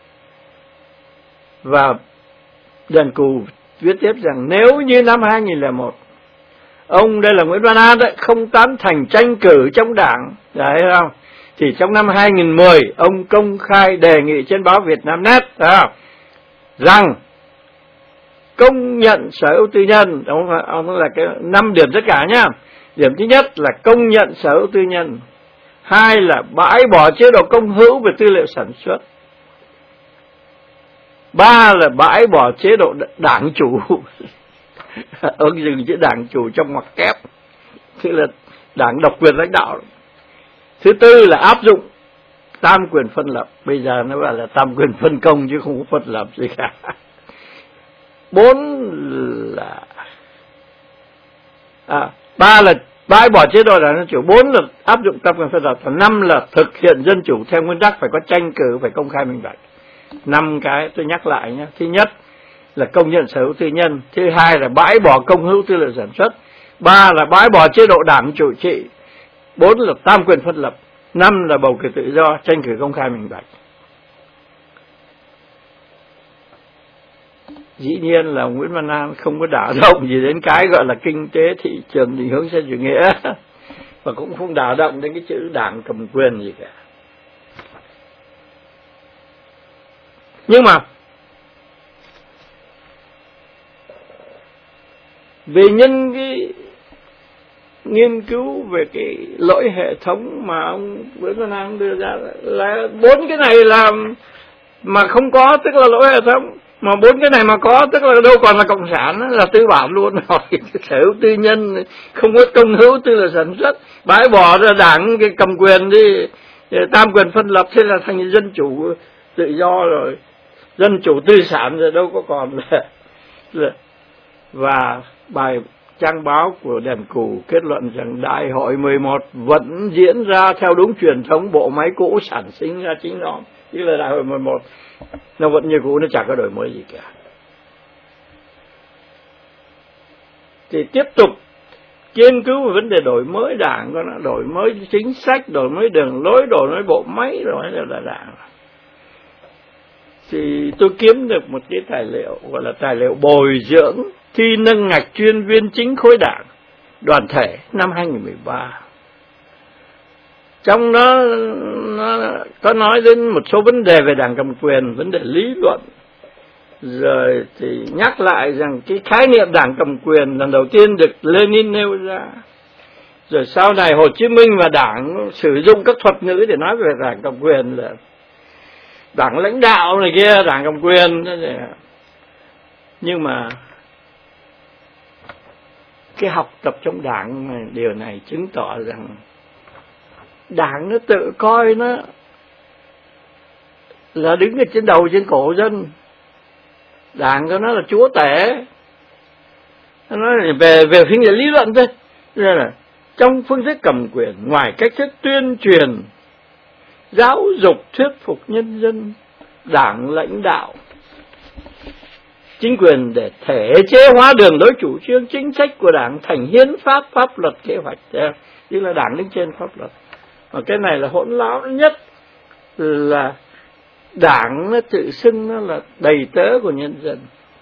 Và Đền Cù viết tiếp rằng nếu như năm hai nghìn không trăm lẻ một ông, đây là Nguyễn Văn An đấy, không tán thành tranh cử trong đảng, đấy không, thì trong năm hai nghìn không trăm mười ông công khai đề nghị trên báo Việt Nam Net đó, rằng công nhận sở hữu tư nhân. Ông, ông là cái năm điểm tất cả nhá. Điểm thứ nhất là công nhận sở hữu tư nhân, hai là bãi bỏ chế độ công hữu về tư liệu sản xuất, ba là bãi bỏ chế độ đảng chủ. Ông dừng chữ đảng chủ trong ngoặc kép, tức là đảng độc quyền lãnh đạo. Thứ tư là áp dụng tam quyền phân lập, bây giờ nó gọi là tam quyền phân công chứ không có phân lập gì cả. Bốn là à, ba là bãi bỏ chế độ đảng chủ, bốn là áp dụng tam quyền phân lập, và năm là thực hiện dân chủ theo nguyên tắc phải có tranh cử, phải công khai minh bạch. Năm cái tôi nhắc lại nhé. Thứ nhất là công nhận sở hữu tư nhân, thứ hai là bãi bỏ công hữu tư liệu sản xuất, ba là bãi bỏ chế độ đảng chủ trị, bốn là tam quyền phân lập, năm là bầu cử tự do, tranh cử công khai minh bạch. Dĩ nhiên là Nguyễn Văn An không có đả động gì đến cái gọi là kinh tế thị trường định hướng xã chủ nghĩa, và cũng không đả động đến cái chữ đảng cầm quyền gì cả. Nhưng mà vì nhân cái nghiên cứu về cái lỗi hệ thống mà ông Nguyễn Văn An đưa ra là bốn cái này là mà không có tức là lỗi hệ thống, mà bốn cái này mà có tức là đâu còn là cộng sản, là tư bản luôn rồi. Sở hữu tư nhân, không có công hữu tư là sản xuất, bãi bỏ ra đảng cái cầm quyền đi, tam quyền phân lập, thế là thành dân chủ tự do rồi, dân chủ tư sản rồi, đâu có còn là, là. Và bài trang báo của Đèn Cù kết luận rằng Đại hội mười một vẫn diễn ra theo đúng truyền thống bộ máy cũ sản sinh ra chính nó, tức là Đại hội mười một nó vẫn như cũ, nó chẳng có đổi mới gì cả. Thì tiếp tục nghiên cứu về vấn đề đổi mới đảng, đổi mới chính sách, đổi mới đường lối, đổi mới bộ máy, rồi là đảng. Thì tôi kiếm được một cái tài liệu gọi là tài liệu bồi dưỡng thi nâng ngạch chuyên viên chính khối đảng đoàn thể năm hai nghìn không trăm mười ba. Trong đó nó có nói đến một số vấn đề về đảng cầm quyền, vấn đề lý luận, rồi thì nhắc lại rằng cái khái niệm đảng cầm quyền lần đầu tiên được Lenin nêu ra, rồi sau này Hồ Chí Minh và đảng sử dụng các thuật ngữ để nói về đảng cầm quyền là đảng lãnh đạo này kia, đảng cầm quyền. Nhưng mà cái học tập trong đảng này, điều này chứng tỏ rằng đảng nó tự coi nó là đứng ở trên đầu trên cổ dân. Đảng của nó là chúa tể. Nó nói về về phương diện lý luận thôi. Nên là trong phương thức cầm quyền, ngoài cách thức tuyên truyền, giáo dục, thuyết phục nhân dân, đảng lãnh đạo chính quyền để thể chế hóa đường lối chủ trương chính sách của đảng thành hiến pháp, pháp luật, kế hoạch, tức là đảng đứng trên pháp luật. Và cái này là hỗn láo nhất, là đảng nó tự xưng nó là đầy tớ của nhân dân,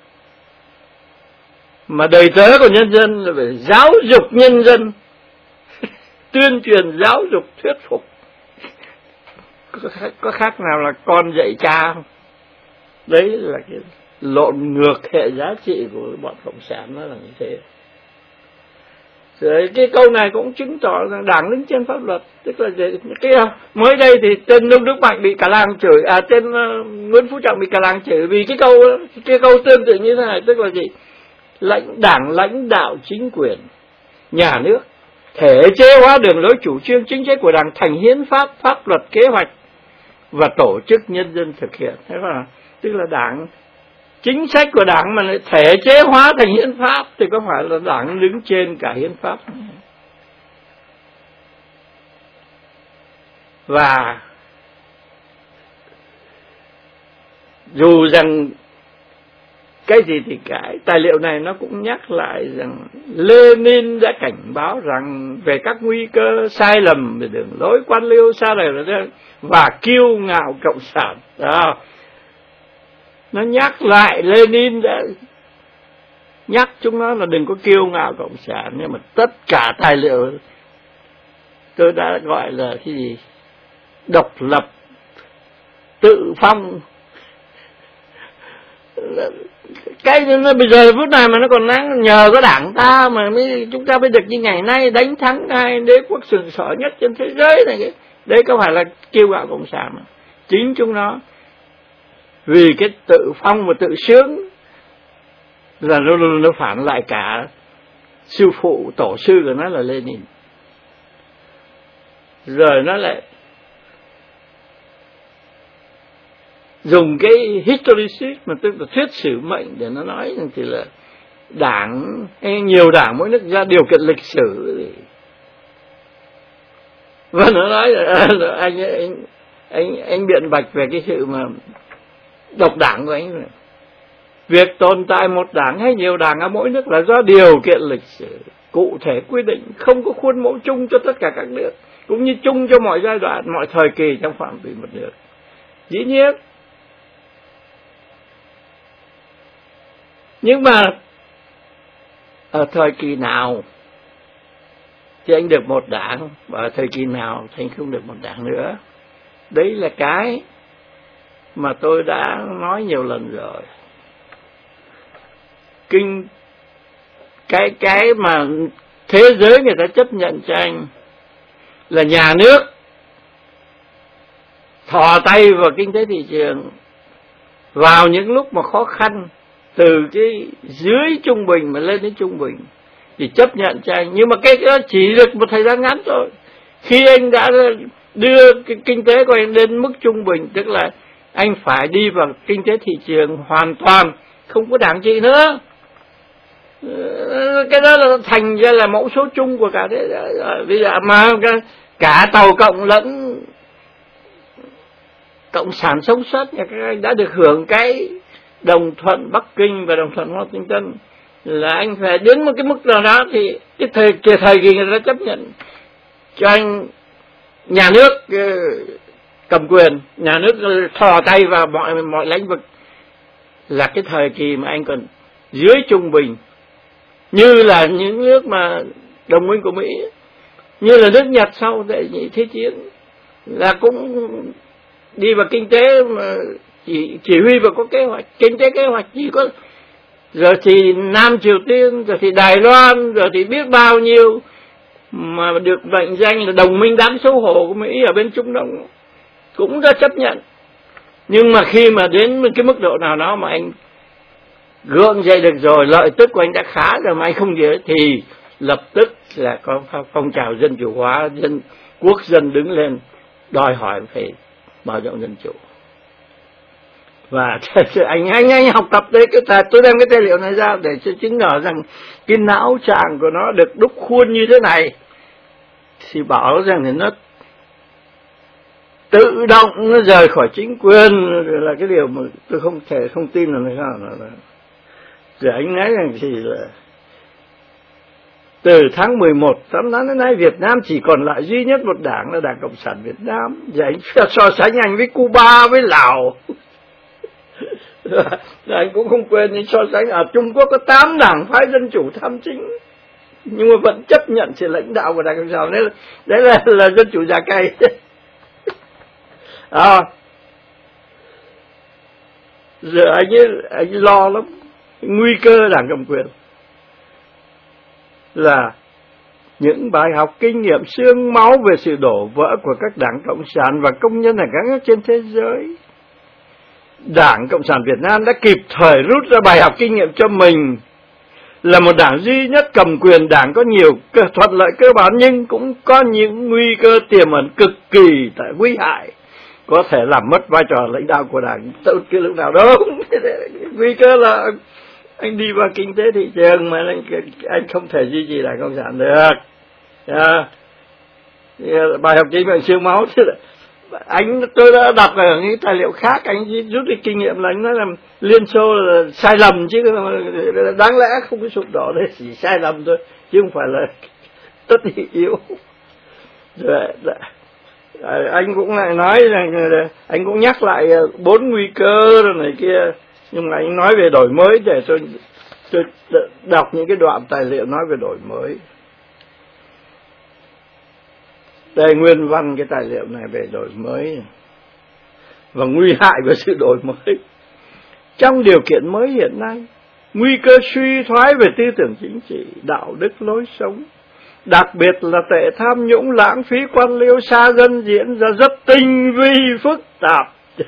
mà đầy tớ của nhân dân là phải giáo dục nhân dân, tuyên truyền, giáo dục, thuyết phục. Có khác, có khác nào là con dạy cha không? Đấy là cái lộn ngược hệ giá trị của bọn cộng sản, nó là như thế. Rồi cái câu này cũng chứng tỏ rằng đảng đứng trên pháp luật, tức là cái mới đây thì tên Nông Đức Mạnh bị cả làng chửi, à tên uh, Nguyễn Phú Trọng bị cả làng chửi vì cái câu cái câu tương tự như thế này, tức là gì? Lãnh đảng lãnh đạo chính quyền nhà nước thể chế hóa đường lối chủ trương chính sách của đảng thành hiến pháp, pháp luật, kế hoạch và tổ chức nhân dân thực hiện. Thế mà tức là đảng, chính sách của đảng mà lại thể chế hóa thành hiến pháp thì có phải là đảng đứng trên cả hiến pháp. Và dù rằng cái gì thì cái tài liệu này nó cũng nhắc lại rằng Lenin đã cảnh báo rằng về các nguy cơ sai lầm về đường lối quan liêu xa đời và kiêu ngạo cộng sản. Đó. Nó nhắc lại, Lenin đã nhắc chúng nó là đừng có kiêu ngạo cộng sản. Nhưng mà tất cả tài liệu tôi đã gọi là cái gì? Độc lập, tự phong. Cái nó bây giờ phút này mà nó còn đang nhờ có đảng ta mà mới chúng ta mới được như ngày nay đánh thắng hai đế quốc sừng sỏ nhất trên thế giới này. Đấy có phải là kiêu ngạo cộng sản mà. Chính chúng nó vì cái tự phong và tự sướng là nó, nó phản lại cả sư phụ tổ sư của nó là Lenin. Rồi nó lại dùng cái historicism mà tức là thuyết sử mệnh để nó nói rằng thì là đảng hay nhiều đảng mỗi nước ra điều kiện lịch sử. Và nó nói là anh anh anh anh biện bạch về cái sự mà độc đảng của anh. Việc tồn tại một đảng hay nhiều đảng ở mỗi nước là do điều kiện lịch sử cụ thể quy định, không có khuôn mẫu chung cho tất cả các nước, cũng như chung cho mọi giai đoạn, mọi thời kỳ trong phạm vi một nước. Dĩ nhiên, nhưng mà ở thời kỳ nào thì anh được một đảng, và ở thời kỳ nào thì anh không được một đảng nữa. Đấy là cái mà tôi đã nói nhiều lần rồi. Kinh cái cái mà thế giới người ta chấp nhận cho anh là nhà nước thò tay vào kinh tế thị trường vào những lúc mà khó khăn, từ cái dưới trung bình mà lên đến trung bình thì chấp nhận cho anh. Nhưng mà cái đó chỉ được một thời gian ngắn thôi. Khi anh đã đưa cái kinh tế của anh lên mức trung bình, tức là anh phải đi vào kinh tế thị trường hoàn toàn không có đảng trị nữa. Cái đó là thành ra là mẫu số chung của cả thế. Bây giờ mà cả Tàu Cộng lẫn Cộng sản sống sót nhà các anh đã được hưởng cái đồng thuận Bắc Kinh và đồng thuận Washington là anh phải đến một cái mức nào đó thì cái thời cái thời kỳ người ta chấp nhận cho anh nhà nước cầm quyền, nhà nước thò tay vào mọi mọi lĩnh vực, là cái thời kỳ mà anh còn dưới trung bình, như là những nước mà đồng minh của Mỹ, như là nước Nhật sau đệ nhị thế chiến là cũng đi vào kinh tế mà chỉ chỉ huy và có kế hoạch, kinh tế kế hoạch chỉ có. Giờ thì Nam Triều Tiên, giờ thì Đài Loan, giờ thì biết bao nhiêu mà được mệnh danh là đồng minh đáng xấu hổ của Mỹ ở bên Trung Đông cũng đã chấp nhận. Nhưng mà khi mà đến cái mức độ nào đó mà anh gượng dậy được rồi, lợi tức của anh đã khá rồi mà anh không nhớ, thì lập tức là có phong trào dân chủ hóa, dân quốc dân đứng lên đòi hỏi phải mở rộng dân chủ. Và anh anh anh học tập đấy, cái tôi đem cái tài liệu này ra để cho chứng tỏ rằng cái não trạng của nó được đúc khuôn như thế này, thì bảo rằng thì nó tự động nó rời khỏi chính quyền là cái điều mà tôi không thể không tin là nó sao là. Rồi anh nói rằng thì là từ tháng mười một tám đến nay Việt Nam chỉ còn lại duy nhất một đảng là Đảng Cộng sản Việt Nam. Rồi anh so sánh anh với Cuba, với Lào. Rồi anh cũng không quên nhưng so sánh ở Trung Quốc có tám đảng phái dân chủ tham chính nhưng mà vẫn chấp nhận sự lãnh đạo của Đảng Cộng sản. Đấy là, đấy là, là dân chủ già cày. À, giờ anh ấy, anh ấy lo lắm nguy cơ đảng cầm quyền là những bài học kinh nghiệm xương máu về sự đổ vỡ của các đảng Cộng sản và công nhân ở các nước trên thế giới. Đảng Cộng sản Việt Nam đã kịp thời rút ra bài học kinh nghiệm cho mình, là một đảng duy nhất cầm quyền. Đảng có nhiều thuận lợi cơ bản nhưng cũng có những nguy cơ tiềm ẩn cực kỳ tại nguy hại, có thể làm mất vai trò lãnh đạo của đảng bất cứ lúc nào đó. Nguy cơ là anh đi vào kinh tế thị trường mà anh, anh không thể duy trì Đảng Cộng sản được. À, bài học kinh nghiệm xương máu chứ. Anh tôi đã đọc ở những tài liệu khác, anh rút được kinh nghiệm là anh nói là Liên Xô là sai lầm chứ đáng lẽ không có sụp đổ, đấy chỉ sai lầm thôi chứ không phải là tất yếu. Rồi, anh cũng lại nói rằng anh cũng nhắc lại bốn nguy cơ rồi này kia, nhưng mà anh nói về đổi mới để tôi, tôi đọc những cái đoạn tài liệu nói về đổi mới. Đây nguyên văn cái tài liệu này về đổi mới và nguy hại của sự đổi mới. Trong điều kiện mới hiện nay, nguy cơ suy thoái về tư tưởng chính trị, đạo đức, lối sống, đặc biệt là tệ tham nhũng, lãng phí, quan liêu, xa dân diễn ra rất tinh vi, phức tạp.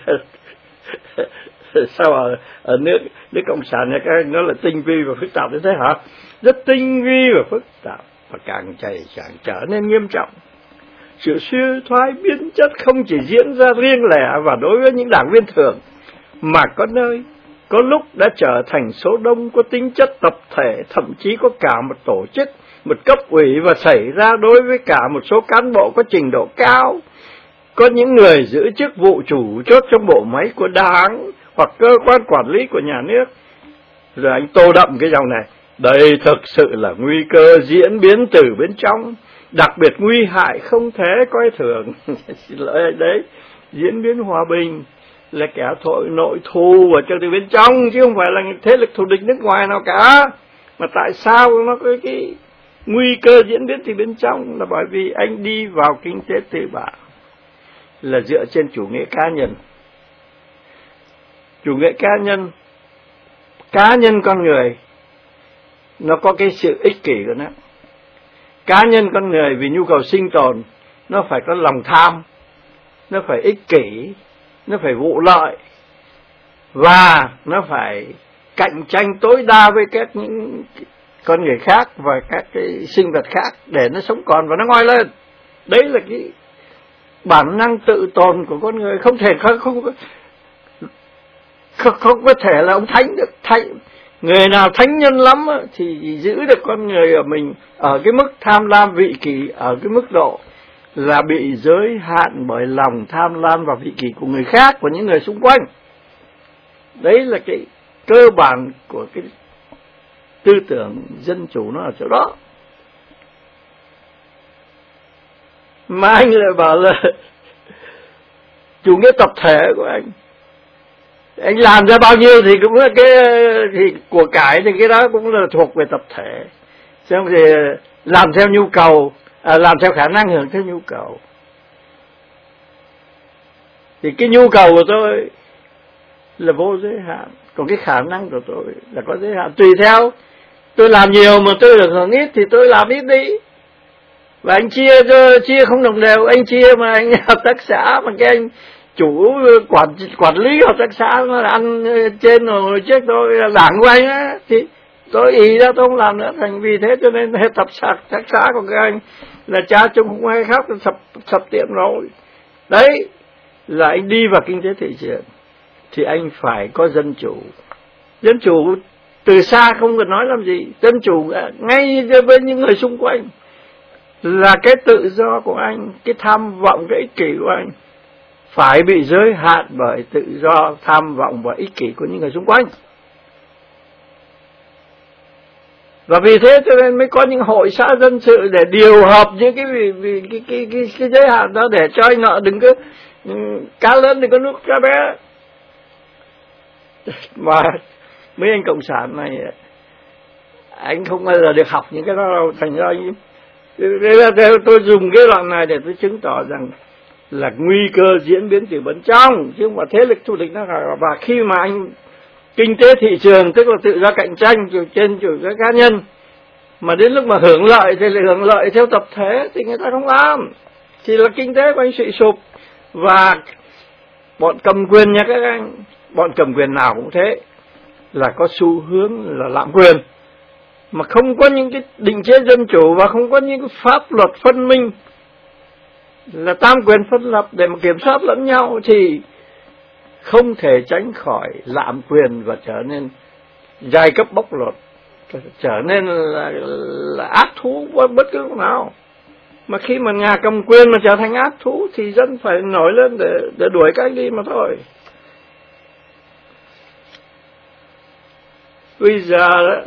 Sao ở, ở nước nước Cộng sản này các anh nói là tinh vi và phức tạp như thế hả? Rất tinh vi và phức tạp và càng chảy càng trở nên nghiêm trọng. Sự suy thoái biến chất không chỉ diễn ra riêng lẻ và đối với những đảng viên thường, mà có nơi, có lúc đã trở thành số đông có tính chất tập thể, thậm chí có cả một tổ chức, một cấp ủy, và xảy ra đối với cả một số cán bộ có trình độ cao, có những người giữ chức vụ chủ chốt trong bộ máy của đảng hoặc cơ quan quản lý của nhà nước. Rồi anh tô đậm cái dòng này, đây thực sự là nguy cơ diễn biến từ bên trong, đặc biệt nguy hại không thể coi thường. Xin lỗi đấy, diễn biến hòa bình là kẻ thổi nội thù ở từ bên trong chứ không phải là thế lực thù địch nước ngoài nào cả. Mà tại sao nó có cái nguy cơ diễn biến từ bên trong là bởi vì anh đi vào kinh tế tư bản là dựa trên chủ nghĩa cá nhân. Chủ nghĩa cá nhân, cá nhân con người nó có cái sự ích kỷ của nó. cá nhân con người vì nhu cầu sinh tồn, nó phải có lòng tham, nó phải ích kỷ, nó phải vụ lợi, và nó phải cạnh tranh tối đa với các những con người khác và các cái sinh vật khác để nó sống còn và nó ngoi lên. Đấy là cái bản năng tự tồn của con người. Không thể không không không, không có thể là ông thánh được. Thánh người nào thánh nhân lắm thì giữ được con người ở mình ở cái mức tham lam vị kỷ, ở cái mức độ là bị giới hạn bởi lòng tham lam và vị kỷ của người khác, của những người xung quanh. Đấy là cái cơ bản của cái tư tưởng dân chủ, nó ở chỗ đó. Mà anh lại bảo là chủ nghĩa tập thể của anh, anh làm ra bao nhiêu thì cũng là cái thì của cải, thì cái đó cũng là thuộc về tập thể. Xong thì làm theo nhu cầu, à, làm theo khả năng, hưởng theo nhu cầu. Thì cái nhu cầu của tôi là vô giới hạn, còn cái khả năng của tôi là có giới hạn. Tùy theo tôi làm nhiều mà tôi được hưởng ít thì tôi làm ít đi. Và anh chia cho chia không đồng đều, anh chia mà anh hợp tác xã mà cái anh chủ quản quản lý hợp tác xã nó ăn trên rồi trước tôi là đảng của anh á, thì tôi ý ra tôi không làm nữa. Thành vì thế cho nên hợp tác xã, tác xã của các anh là cha chung không ai khác, sập sập tiệm rồi. Đấy là anh đi vào kinh tế thị trường thì anh phải có dân chủ. Dân chủ từ xa không cần nói làm gì, dân chủ ngay với những người xung quanh là cái tự do của anh, cái tham vọng, cái ích kỷ của anh phải bị giới hạn bởi tự do, tham vọng và ích kỷ của những người xung quanh. Và vì thế cho nên mới có những hội xã dân sự để điều hợp những cái vì, vì cái, cái, cái, cái giới hạn đó, để cho anh nọ đừng có cá lớn đừng có nuốt cá bé. Mà mấy anh cộng sản này anh không bao giờ được học những cái đó đâu, thành ra anh, tôi dùng cái đoạn này để tôi chứng tỏ rằng là nguy cơ diễn biến từ bên trong, chứ không phải thế lực thù địch nó. Và khi mà anh kinh tế thị trường, tức là tự do cạnh tranh trên chủ nghĩa cá nhân, mà đến lúc mà hưởng lợi thì lại hưởng lợi theo tập thể thì người ta không làm, thì là kinh tế của anh suy sụp. Và bọn cầm quyền nha các anh, bọn cầm quyền nào cũng thế, là có xu hướng là lạm quyền, mà không có những cái định chế dân chủ và không có những cái pháp luật phân minh là tam quyền phân lập để mà kiểm soát lẫn nhau, thì không thể tránh khỏi lạm quyền và trở nên giai cấp bóc lột, trở nên là, là ác thú bất cứ lúc nào. Mà khi mà nhà cầm quyền mà trở thành ác thú thì dân phải nổi lên để, để đuổi các anh đi mà thôi. Bây giờ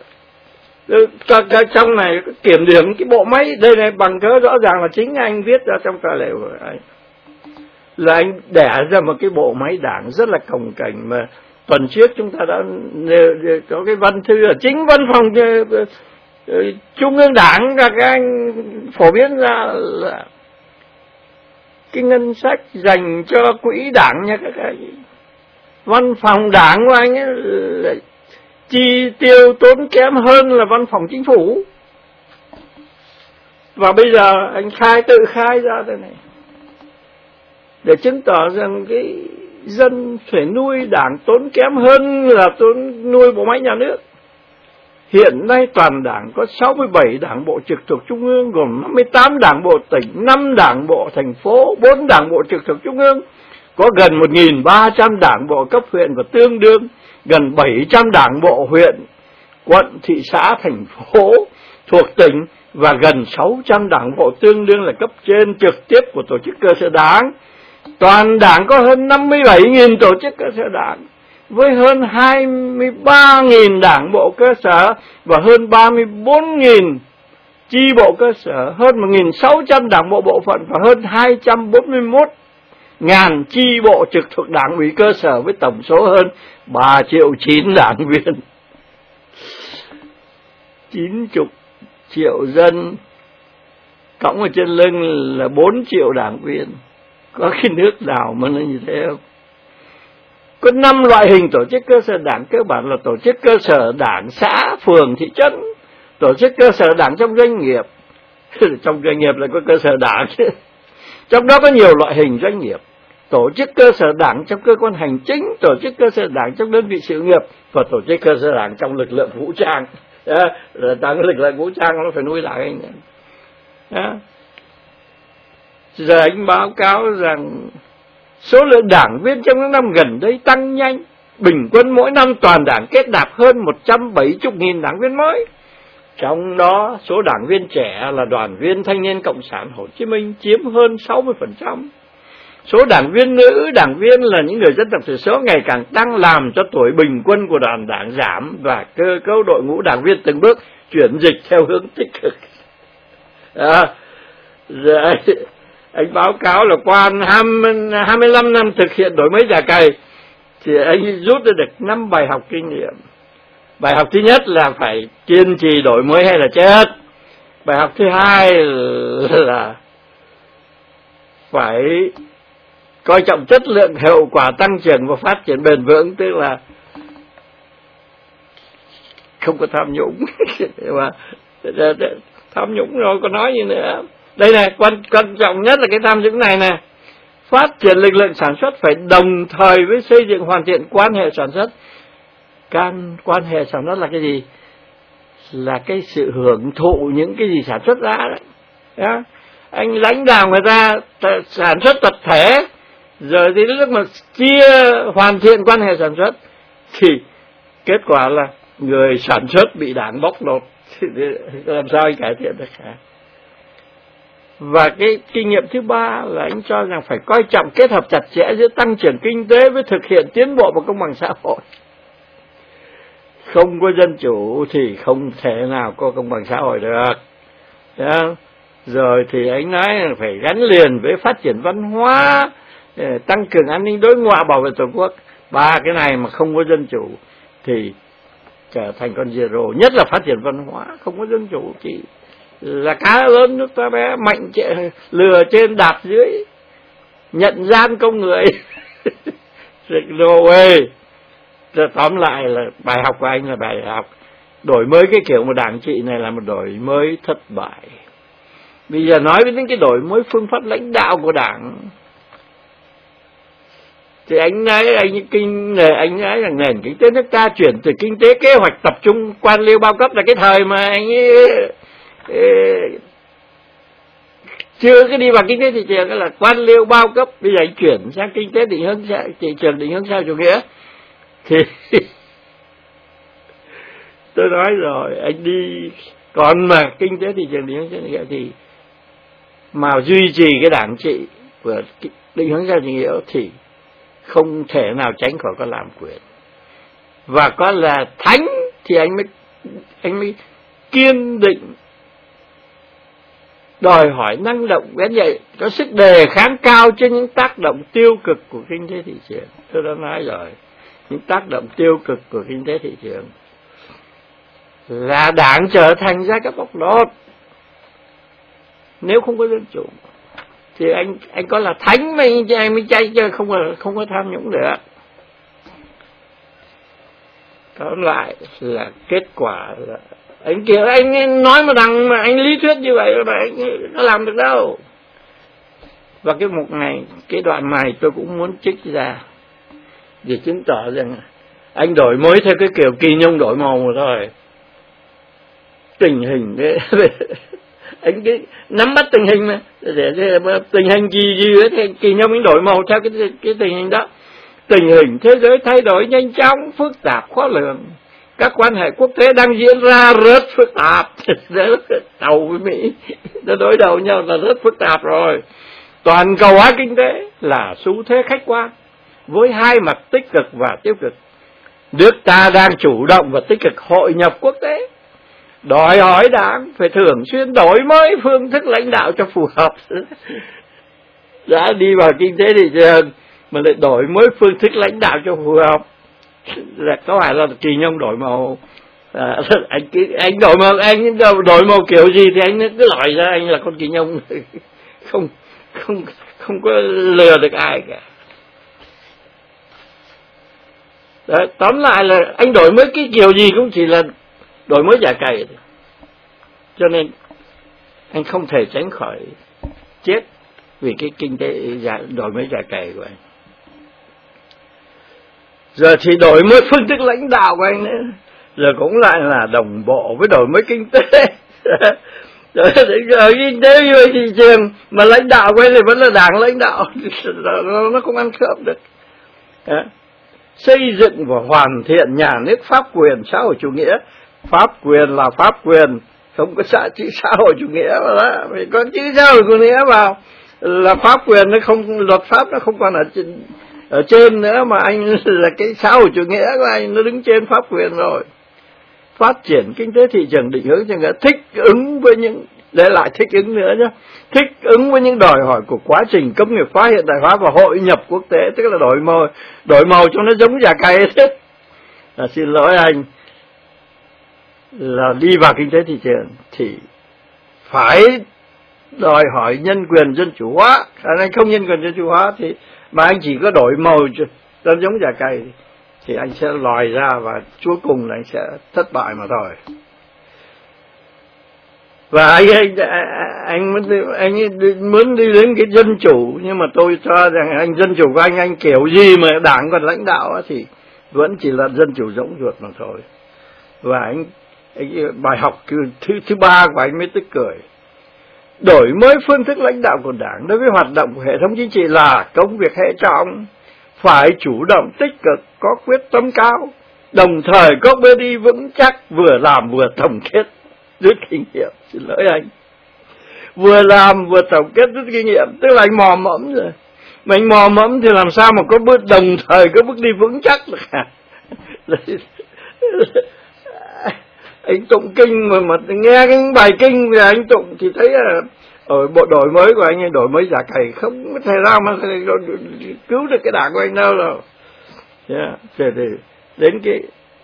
trong này kiểm điểm cái bộ máy đây này, bằng cớ rõ ràng là chính anh viết ra trong tài liệu của anh, là anh đẻ ra một cái bộ máy đảng rất là cồng kềnh. Mà tuần trước chúng ta đã có cái văn thư ở chính văn phòng Trung ương Đảng, các anh phổ biến ra là cái ngân sách dành cho quỹ đảng nha các anh, văn phòng đảng của anh ấy là chi tiêu tốn kém hơn là văn phòng chính phủ. Và bây giờ anh khai tự khai ra thế này để chứng tỏ rằng cái dân phải nuôi đảng tốn kém hơn là tốn nuôi bộ máy nhà nước. Hiện nay toàn đảng có sáu mươi bảy đảng bộ trực thuộc trung ương, gồm năm mươi tám đảng bộ tỉnh, năm đảng bộ thành phố, bốn đảng bộ trực thuộc trung ương, có gần một nghìn ba trăm đảng bộ cấp huyện và tương đương gần bảy trăm đảng bộ huyện, quận, thị xã, thành phố thuộc tỉnh, và gần sáu trăm đảng bộ tương đương là cấp trên trực tiếp của tổ chức cơ sở đảng. Toàn đảng có hơn năm mươi bảy nghìn tổ chức cơ sở đảng, với hơn hai mươi ba nghìn đảng bộ cơ sở và hơn ba mươi bốn nghìn chi bộ cơ sở, hơn một nghìn sáu trăm đảng bộ bộ phận và hơn hai trăm bốn mươi mốt ngàn chi bộ trực thuộc đảng ủy cơ sở, với tổng số hơn ba triệu chín đảng viên. chín mươi triệu dân cõng ở trên lưng là bốn triệu đảng viên. Có cái nước nào mà nó như thế không? Có năm loại hình tổ chức cơ sở đảng cơ bản là tổ chức cơ sở đảng xã, phường, thị trấn, tổ chức cơ sở đảng trong doanh nghiệp, Trong doanh nghiệp là có cơ sở đảng chứ. Trong đó có nhiều loại hình doanh nghiệp, tổ chức cơ sở đảng trong cơ quan hành chính, tổ chức cơ sở đảng trong đơn vị sự nghiệp, và tổ chức cơ sở đảng trong lực lượng vũ trang. Trong lực lượng vũ trang nó phải nuôi đảng anh. Đó. Giờ anh báo cáo rằng số lượng đảng viên trong những năm gần đây tăng nhanh, bình quân mỗi năm toàn đảng kết nạp hơn một trăm bảy mươi nghìn đảng viên mới. Trong đó số đảng viên trẻ là đoàn viên thanh niên Cộng sản Hồ Chí Minh chiếm hơn sáu mươi phần trăm. Số đảng viên nữ, đảng viên là những người dân tộc thiểu số ngày càng tăng, làm cho tuổi bình quân của đoàn đảng giảm và cơ cấu đội ngũ đảng viên từng bước chuyển dịch theo hướng tích cực. À, rồi anh, anh báo cáo là qua hai mươi lăm năm thực hiện đổi mới già cày thì anh rút ra được năm bài học kinh nghiệm. Bài học thứ nhất là phải kiên trì đổi mới hay là chết. Bài học thứ hai là phải coi trọng chất lượng, hiệu quả, tăng trưởng và phát triển bền vững, tức là không có tham nhũng. Mà tham nhũng rồi có nói gì nữa. Đây này, quan, quan trọng nhất là cái tham nhũng này nè. Phát triển lực lượng sản xuất phải đồng thời với xây dựng hoàn thiện quan hệ sản xuất. Can, quan hệ sản xuất là cái gì? Là cái sự hưởng thụ những cái gì sản xuất ra đấy. Đó. Anh lãnh đạo người ta sản xuất tập thể, rồi thì lúc mà chia hoàn thiện quan hệ sản xuất thì kết quả là người sản xuất bị đảng bóc lột. Làm sao anh cải thiện được hả? Và cái kinh nghiệm thứ ba là anh cho rằng phải coi trọng kết hợp chặt chẽ giữa tăng trưởng kinh tế với thực hiện tiến bộ và công bằng xã hội. Không có dân chủ thì không thể nào có công bằng xã hội được. Đó. Rồi thì anh nói là phải gắn liền với phát triển văn hóa, tăng cường an ninh đối ngoại, bảo vệ tổ quốc. Ba cái này mà không có dân chủ thì trở thành con zero. Nhất là phát triển văn hóa, không có dân chủ thì là cá lớn nước ta bé, mạnh chạy, lừa trên đạp dưới, nhận gian công người. Rồi tóm lại là bài học của anh là bài học đổi mới cái kiểu một đảng trị này là một đổi mới thất bại. Bây giờ nói đến cái đổi mới phương pháp lãnh đạo của đảng thì anh nói anh kinh anh nói rằng nền kinh tế nước ta chuyển từ kinh tế kế hoạch tập trung quan liêu bao cấp là cái thời mà anh ấy, ấy, chưa cái đi vào kinh tế thị trường là quan liêu bao cấp. Bây giờ anh chuyển sang kinh tế định hướng thị trường định hướng xã chủ nghĩa thì tôi nói rồi, anh đi còn mà kinh tế thị trường định hướng xã chủ nghĩa thì mà duy trì cái đảng trị của định hướng xã chủ nghĩa thì không thể nào tránh khỏi có làm quyền. Và có là thánh thì anh mới anh mới kiên định đòi hỏi năng động bén nhạy, có sức đề kháng cao trên những tác động tiêu cực của kinh tế thị trường. Tôi đã nói rồi, những tác động tiêu cực của kinh tế thị trường là đảng trở thành giai cấp bóc lột. Nếu không có dân chủ thì anh anh có là thánh mà anh mới chay chứ không có không có tham nhũng được. Tóm lại là kết quả là anh kiểu anh nói mà đằng mà anh lý thuyết như vậy mà anh nó làm được đâu. Và cái mục này, cái đoạn này tôi cũng muốn trích ra để chứng tỏ rằng anh đổi mới theo cái kiểu Kỳ Nhung đổi màu mà thôi. Tình hình đấy anh cái nắm bắt tình hình mà để, để, để tình hình gì gì ấy, thì Kỳ Nhung anh đổi màu theo cái cái tình hình đó. Tình hình thế giới thay đổi nhanh chóng, phức tạp khó lường. Các quan hệ quốc tế đang diễn ra rất phức tạp. Tàu với Mỹ nó đối đầu nhau là rất phức tạp rồi. Toàn cầu hóa kinh tế là xu thế khách quan với hai mặt tích cực và tiêu cực. Nước ta đang chủ động và tích cực hội nhập quốc tế, đòi hỏi đảng phải thường xuyên đổi mới phương thức lãnh đạo cho phù hợp. Đã đi vào kinh tế thị trường mà lại đổi mới phương thức lãnh đạo cho phù hợp là có phải là Kỳ Nhung đổi màu? À, anh anh đổi màu anh đổi màu kiểu gì thì anh cứ loại ra anh là con Kỳ Nhung. không không không có lừa được ai cả. Đấy, tóm lại là anh đổi mới cái kiểu gì cũng chỉ là đổi mới giả cày. Cho nên anh không thể tránh khỏi chết vì cái kinh tế giả, đổi mới giả cày của anh. Giờ thì đổi mới phương thức lãnh đạo của anh nữa, giờ cũng lại là đồng bộ với đổi mới kinh tế. Rồi giờ kinh tế với thị trường mà lãnh đạo của anh thì vẫn là đảng lãnh đạo, nó không ăn khớp được. Xây dựng và hoàn thiện nhà nước pháp quyền xã hội chủ nghĩa. Pháp quyền là pháp quyền, không có xã chữ xã hội chủ nghĩa mà đó, phải có chữ xã hội chủ nghĩa vào là pháp quyền, nó không, luật pháp nó không còn ở trên, ở trên nữa, mà anh là cái xã hội chủ nghĩa của anh nó đứng trên pháp quyền rồi. Phát triển kinh tế thị trường định hướng cho người thích ứng với những, để lại thích ứng nữa nhé, thích ứng với những đòi hỏi của quá trình công nghiệp hóa, hiện đại hóa và hội nhập quốc tế, tức là đổi màu, đổi màu cho nó giống giả cày hết. À, xin lỗi anh, là đi vào kinh tế thị trường thì phải đòi hỏi nhân quyền dân chủ hóa. Anh không nhân quyền dân chủ hóa thì mà anh chỉ có đổi màu cho giống giả cày thì anh sẽ lòi ra và cuối cùng là anh sẽ thất bại mà thôi. Và anh anh anh muốn anh muốn đi đến cái dân chủ, nhưng mà tôi cho rằng anh dân chủ của anh anh kiểu gì mà đảng còn lãnh đạo thì vẫn chỉ là dân chủ rỗng ruột mà thôi. Và anh, anh bài học thứ thứ ba của anh mới tức cười. Đổi mới phương thức lãnh đạo của đảng đối với hoạt động của hệ thống chính trị là công việc hệ trọng, phải chủ động tích cực, có quyết tâm cao, đồng thời có bước đi vững chắc, vừa làm vừa tổng kết rút kinh nghiệm. Xin lỗi anh, vừa làm vừa tổng kết rút kinh nghiệm, tức là anh mò mẫm rồi. Mà anh mò mẫm thì làm sao mà có bước đồng thời có bước đi vững chắc được hả? Anh tụng kinh mà, mà nghe cái bài kinh về anh tụng thì thấy là ở bộ đổi mới của anh, đổi mới giả cày không có thể nào mà cứu được cái đảng của anh đâu rồi. Yeah. Để, để, đến cái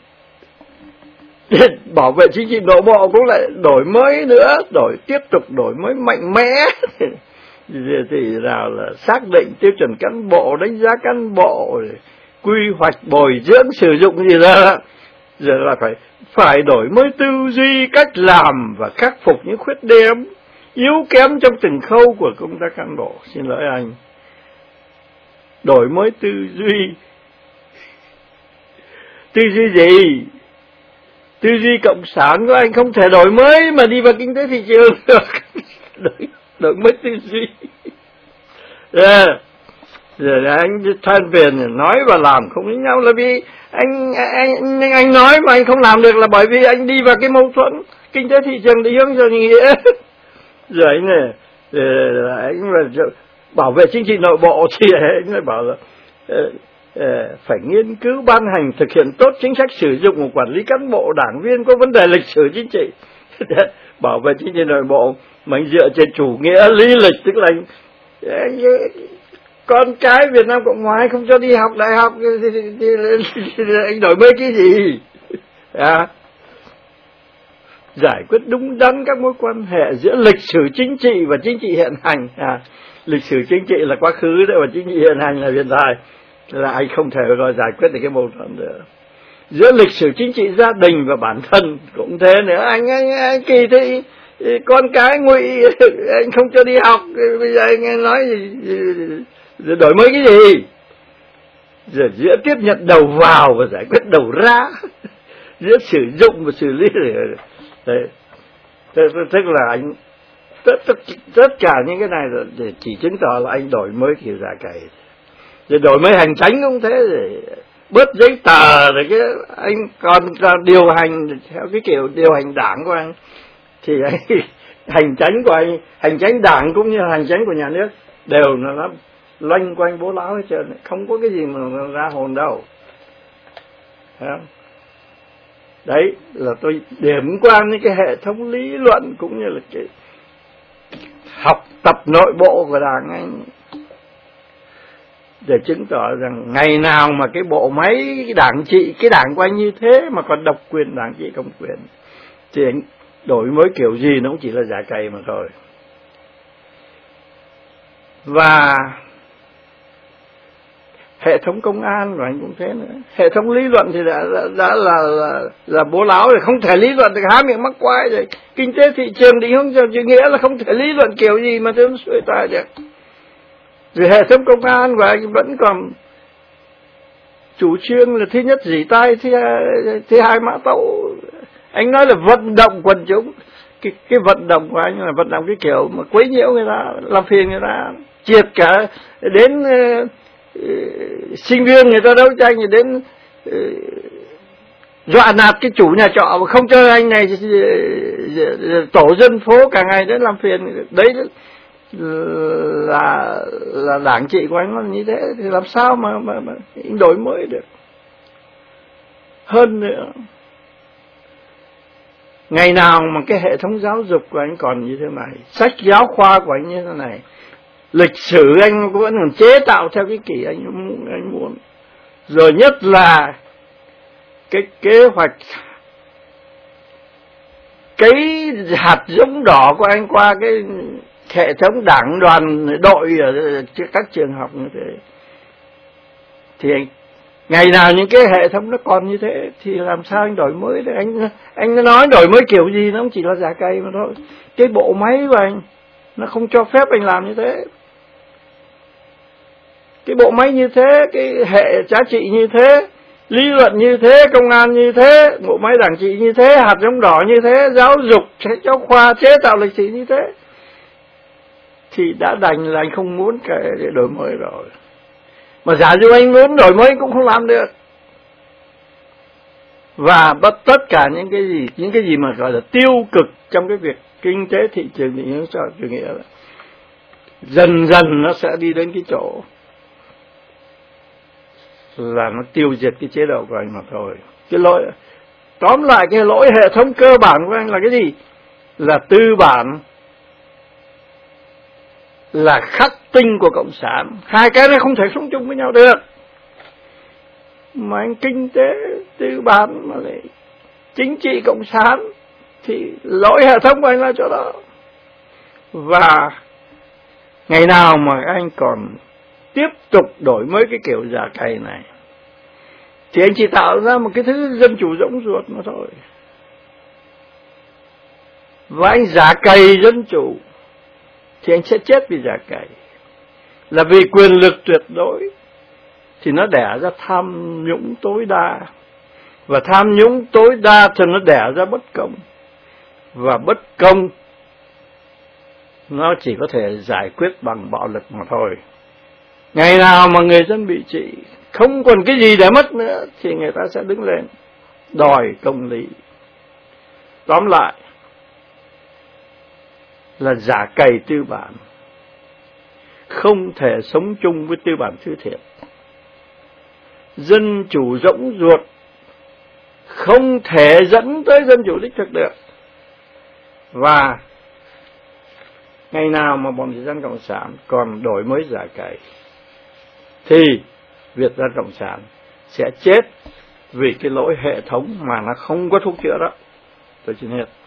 để bảo vệ chính trị nội bộ cũng lại đổi mới nữa, đổi tiếp tục đổi mới mạnh mẽ. Thì nào là xác định tiêu chuẩn cán bộ, đánh giá cán bộ, quy hoạch bồi dưỡng sử dụng gì đó. Giờ là phải phải đổi mới tư duy, cách làm và khắc phục những khuyết điểm yếu kém trong từng khâu của công tác cán bộ. Xin lỗi anh, đổi mới tư duy. Tư duy gì? Tư duy cộng sản của anh không thể đổi mới mà đi vào kinh tế thị trường được. đổi, đổi mới tư duy. Yeah. Rồi anh than phiền nói và làm không với nhau là vì anh anh anh nói mà anh không làm được là bởi vì anh đi vào cái mâu thuẫn kinh tế thị trường định hướng rồi nghĩa. Rồi anh này, anh bảo vệ chính trị nội bộ thì anh lại bảo là phải nghiên cứu ban hành thực hiện tốt chính sách sử dụng của quản lý cán bộ đảng viên có vấn đề lịch sử chính trị. Bảo vệ chính trị nội bộ mà anh dựa trên chủ nghĩa lý lịch, tức là anh, anh con cái Việt Nam Cộng Hòa không cho đi học đại học thì, thì, thì, thì anh đổi mới cái gì? À, giải quyết đúng đắn các mối quan hệ giữa lịch sử chính trị và chính trị hiện hành. À, lịch sử chính trị là quá khứ đấy, và chính trị hiện hành là hiện tại, là anh không thể rồi giải quyết được cái mâu thuẫn nữa. Giữa lịch sử chính trị gia đình và bản thân cũng thế nữa. Anh anh, anh kỳ thị con cái ngụy, anh không cho đi học, bây giờ anh nói gì, rồi đổi mới cái gì? Rồi giữa tiếp nhận đầu vào và giải quyết đầu ra, giữa sử dụng và xử lý. Đấy. Tức là anh tất, tất, tất cả những cái này là để chỉ chứng tỏ là anh đổi mới kiểu giả cày. Rồi đổi mới hành chánh cũng thế, rồi bớt giấy tờ, rồi cái anh còn, còn điều hành theo cái kiểu điều hành đảng của anh thì anh, hành chánh của anh, hành chánh đảng cũng như hành chánh của nhà nước đều là nó loanh quanh bố láo hết trơn, không có cái gì mà ra hồn đâu. Thấy không? Đấy là tôi điểm qua những cái hệ thống lý luận cũng như là cái học tập nội bộ của đảng anh, để chứng tỏ rằng ngày nào mà cái bộ máy cái đảng trị, cái đảng của anh như thế mà còn độc quyền đảng trị công quyền thì anh đổi mới kiểu gì nó cũng chỉ là giả cày mà thôi. Và hệ thống công an của anh cũng thế nữa. Hệ thống lý luận thì đã, đã, đã là, là, là bố láo rồi, không thể lý luận được, há miệng mắc quái rồi. Kinh tế thị trường định hướng theo chủ nghĩa là không thể lý luận kiểu gì mà nó xuôi tài được. Rồi hệ thống công an của anh vẫn còn chủ trương là thứ nhất dỉ tai, thứ, thứ hai mã tấu. Anh nói là vận động quần chúng. Cái, cái vận động của anh là vận động cái kiểu mà quấy nhiễu người ta, làm phiền người ta, triệt cả đến uh, uh, sinh viên người ta đấu tranh, rồi đến uh, dọa nạt cái chủ nhà trọ mà không cho anh này uh, tổ dân phố cả ngày đến làm phiền. Đấy là là đảng trị của anh nó như thế, thì làm sao mà mà, mà anh đổi mới được. Hơn nữa, ngày nào mà cái hệ thống giáo dục của anh còn như thế này, sách giáo khoa của anh như thế này, lịch sử anh cũng vẫn còn chế tạo theo cái kiểu anh anh muốn. Rồi nhất là cái kế hoạch, cái hạt giống đỏ của anh qua cái hệ thống đảng đoàn đội ở các trường học như thế, thì anh, ngày nào những cái hệ thống nó còn như thế thì làm sao anh đổi mới được. Anh anh nói đổi mới kiểu gì nó cũng chỉ là giả cày mà thôi. Cái bộ máy của anh nó không cho phép anh làm như thế. Cái bộ máy như thế, cái hệ giá trị như thế, lý luận như thế, công an như thế, bộ máy đảng trị như thế, hạt giống đỏ như thế, giáo dục, giáo khoa, chế tạo lịch sử như thế, thì đã đành là anh không muốn cái đổi mới rồi. Mà giả dụ anh muốn đổi mới cũng không làm được. Và bắt tất cả những cái gì, những cái gì mà gọi là tiêu cực trong cái việc kinh tế thị trường định hướng xã hội chủ nghĩa là dần dần nó sẽ đi đến cái chỗ là nó tiêu diệt cái chế độ của anh mà thôi. Cái lỗi, tóm lại cái lỗi hệ thống cơ bản của anh là cái gì? Là tư bản, là khắc tinh của cộng sản. Hai cái này không thể sống chung với nhau được. Mà anh kinh tế tư bản mà lại chính trị cộng sản thì lỗi hệ thống của anh là chỗ đó. Và ngày nào mà anh còn tiếp tục đổi mới cái kiểu giả cày này thì anh chỉ tạo ra một cái thứ dân chủ rỗng ruột mà thôi. Và anh giả cày dân chủ thì anh sẽ chết vì giả cày. Là vì quyền lực tuyệt đối thì nó đẻ ra tham nhũng tối đa. Và tham nhũng tối đa thì nó đẻ ra bất công. Và bất công nó chỉ có thể giải quyết bằng bạo lực mà thôi. Ngày nào mà người dân bị trị, không còn cái gì để mất nữa, thì người ta sẽ đứng lên đòi công lý. Tóm lại là giả cày tư bản, không thể sống chung với tư bản thứ thiệt. Dân chủ rỗng ruột không thể dẫn tới dân chủ đích thực được. Và ngày nào mà bọn Việt Dân Cộng sản còn đổi mới giả cày thì Việt Dân Cộng sản sẽ chết vì cái lỗi hệ thống mà nó không có thuốc chữa đó. Tôi xin hết.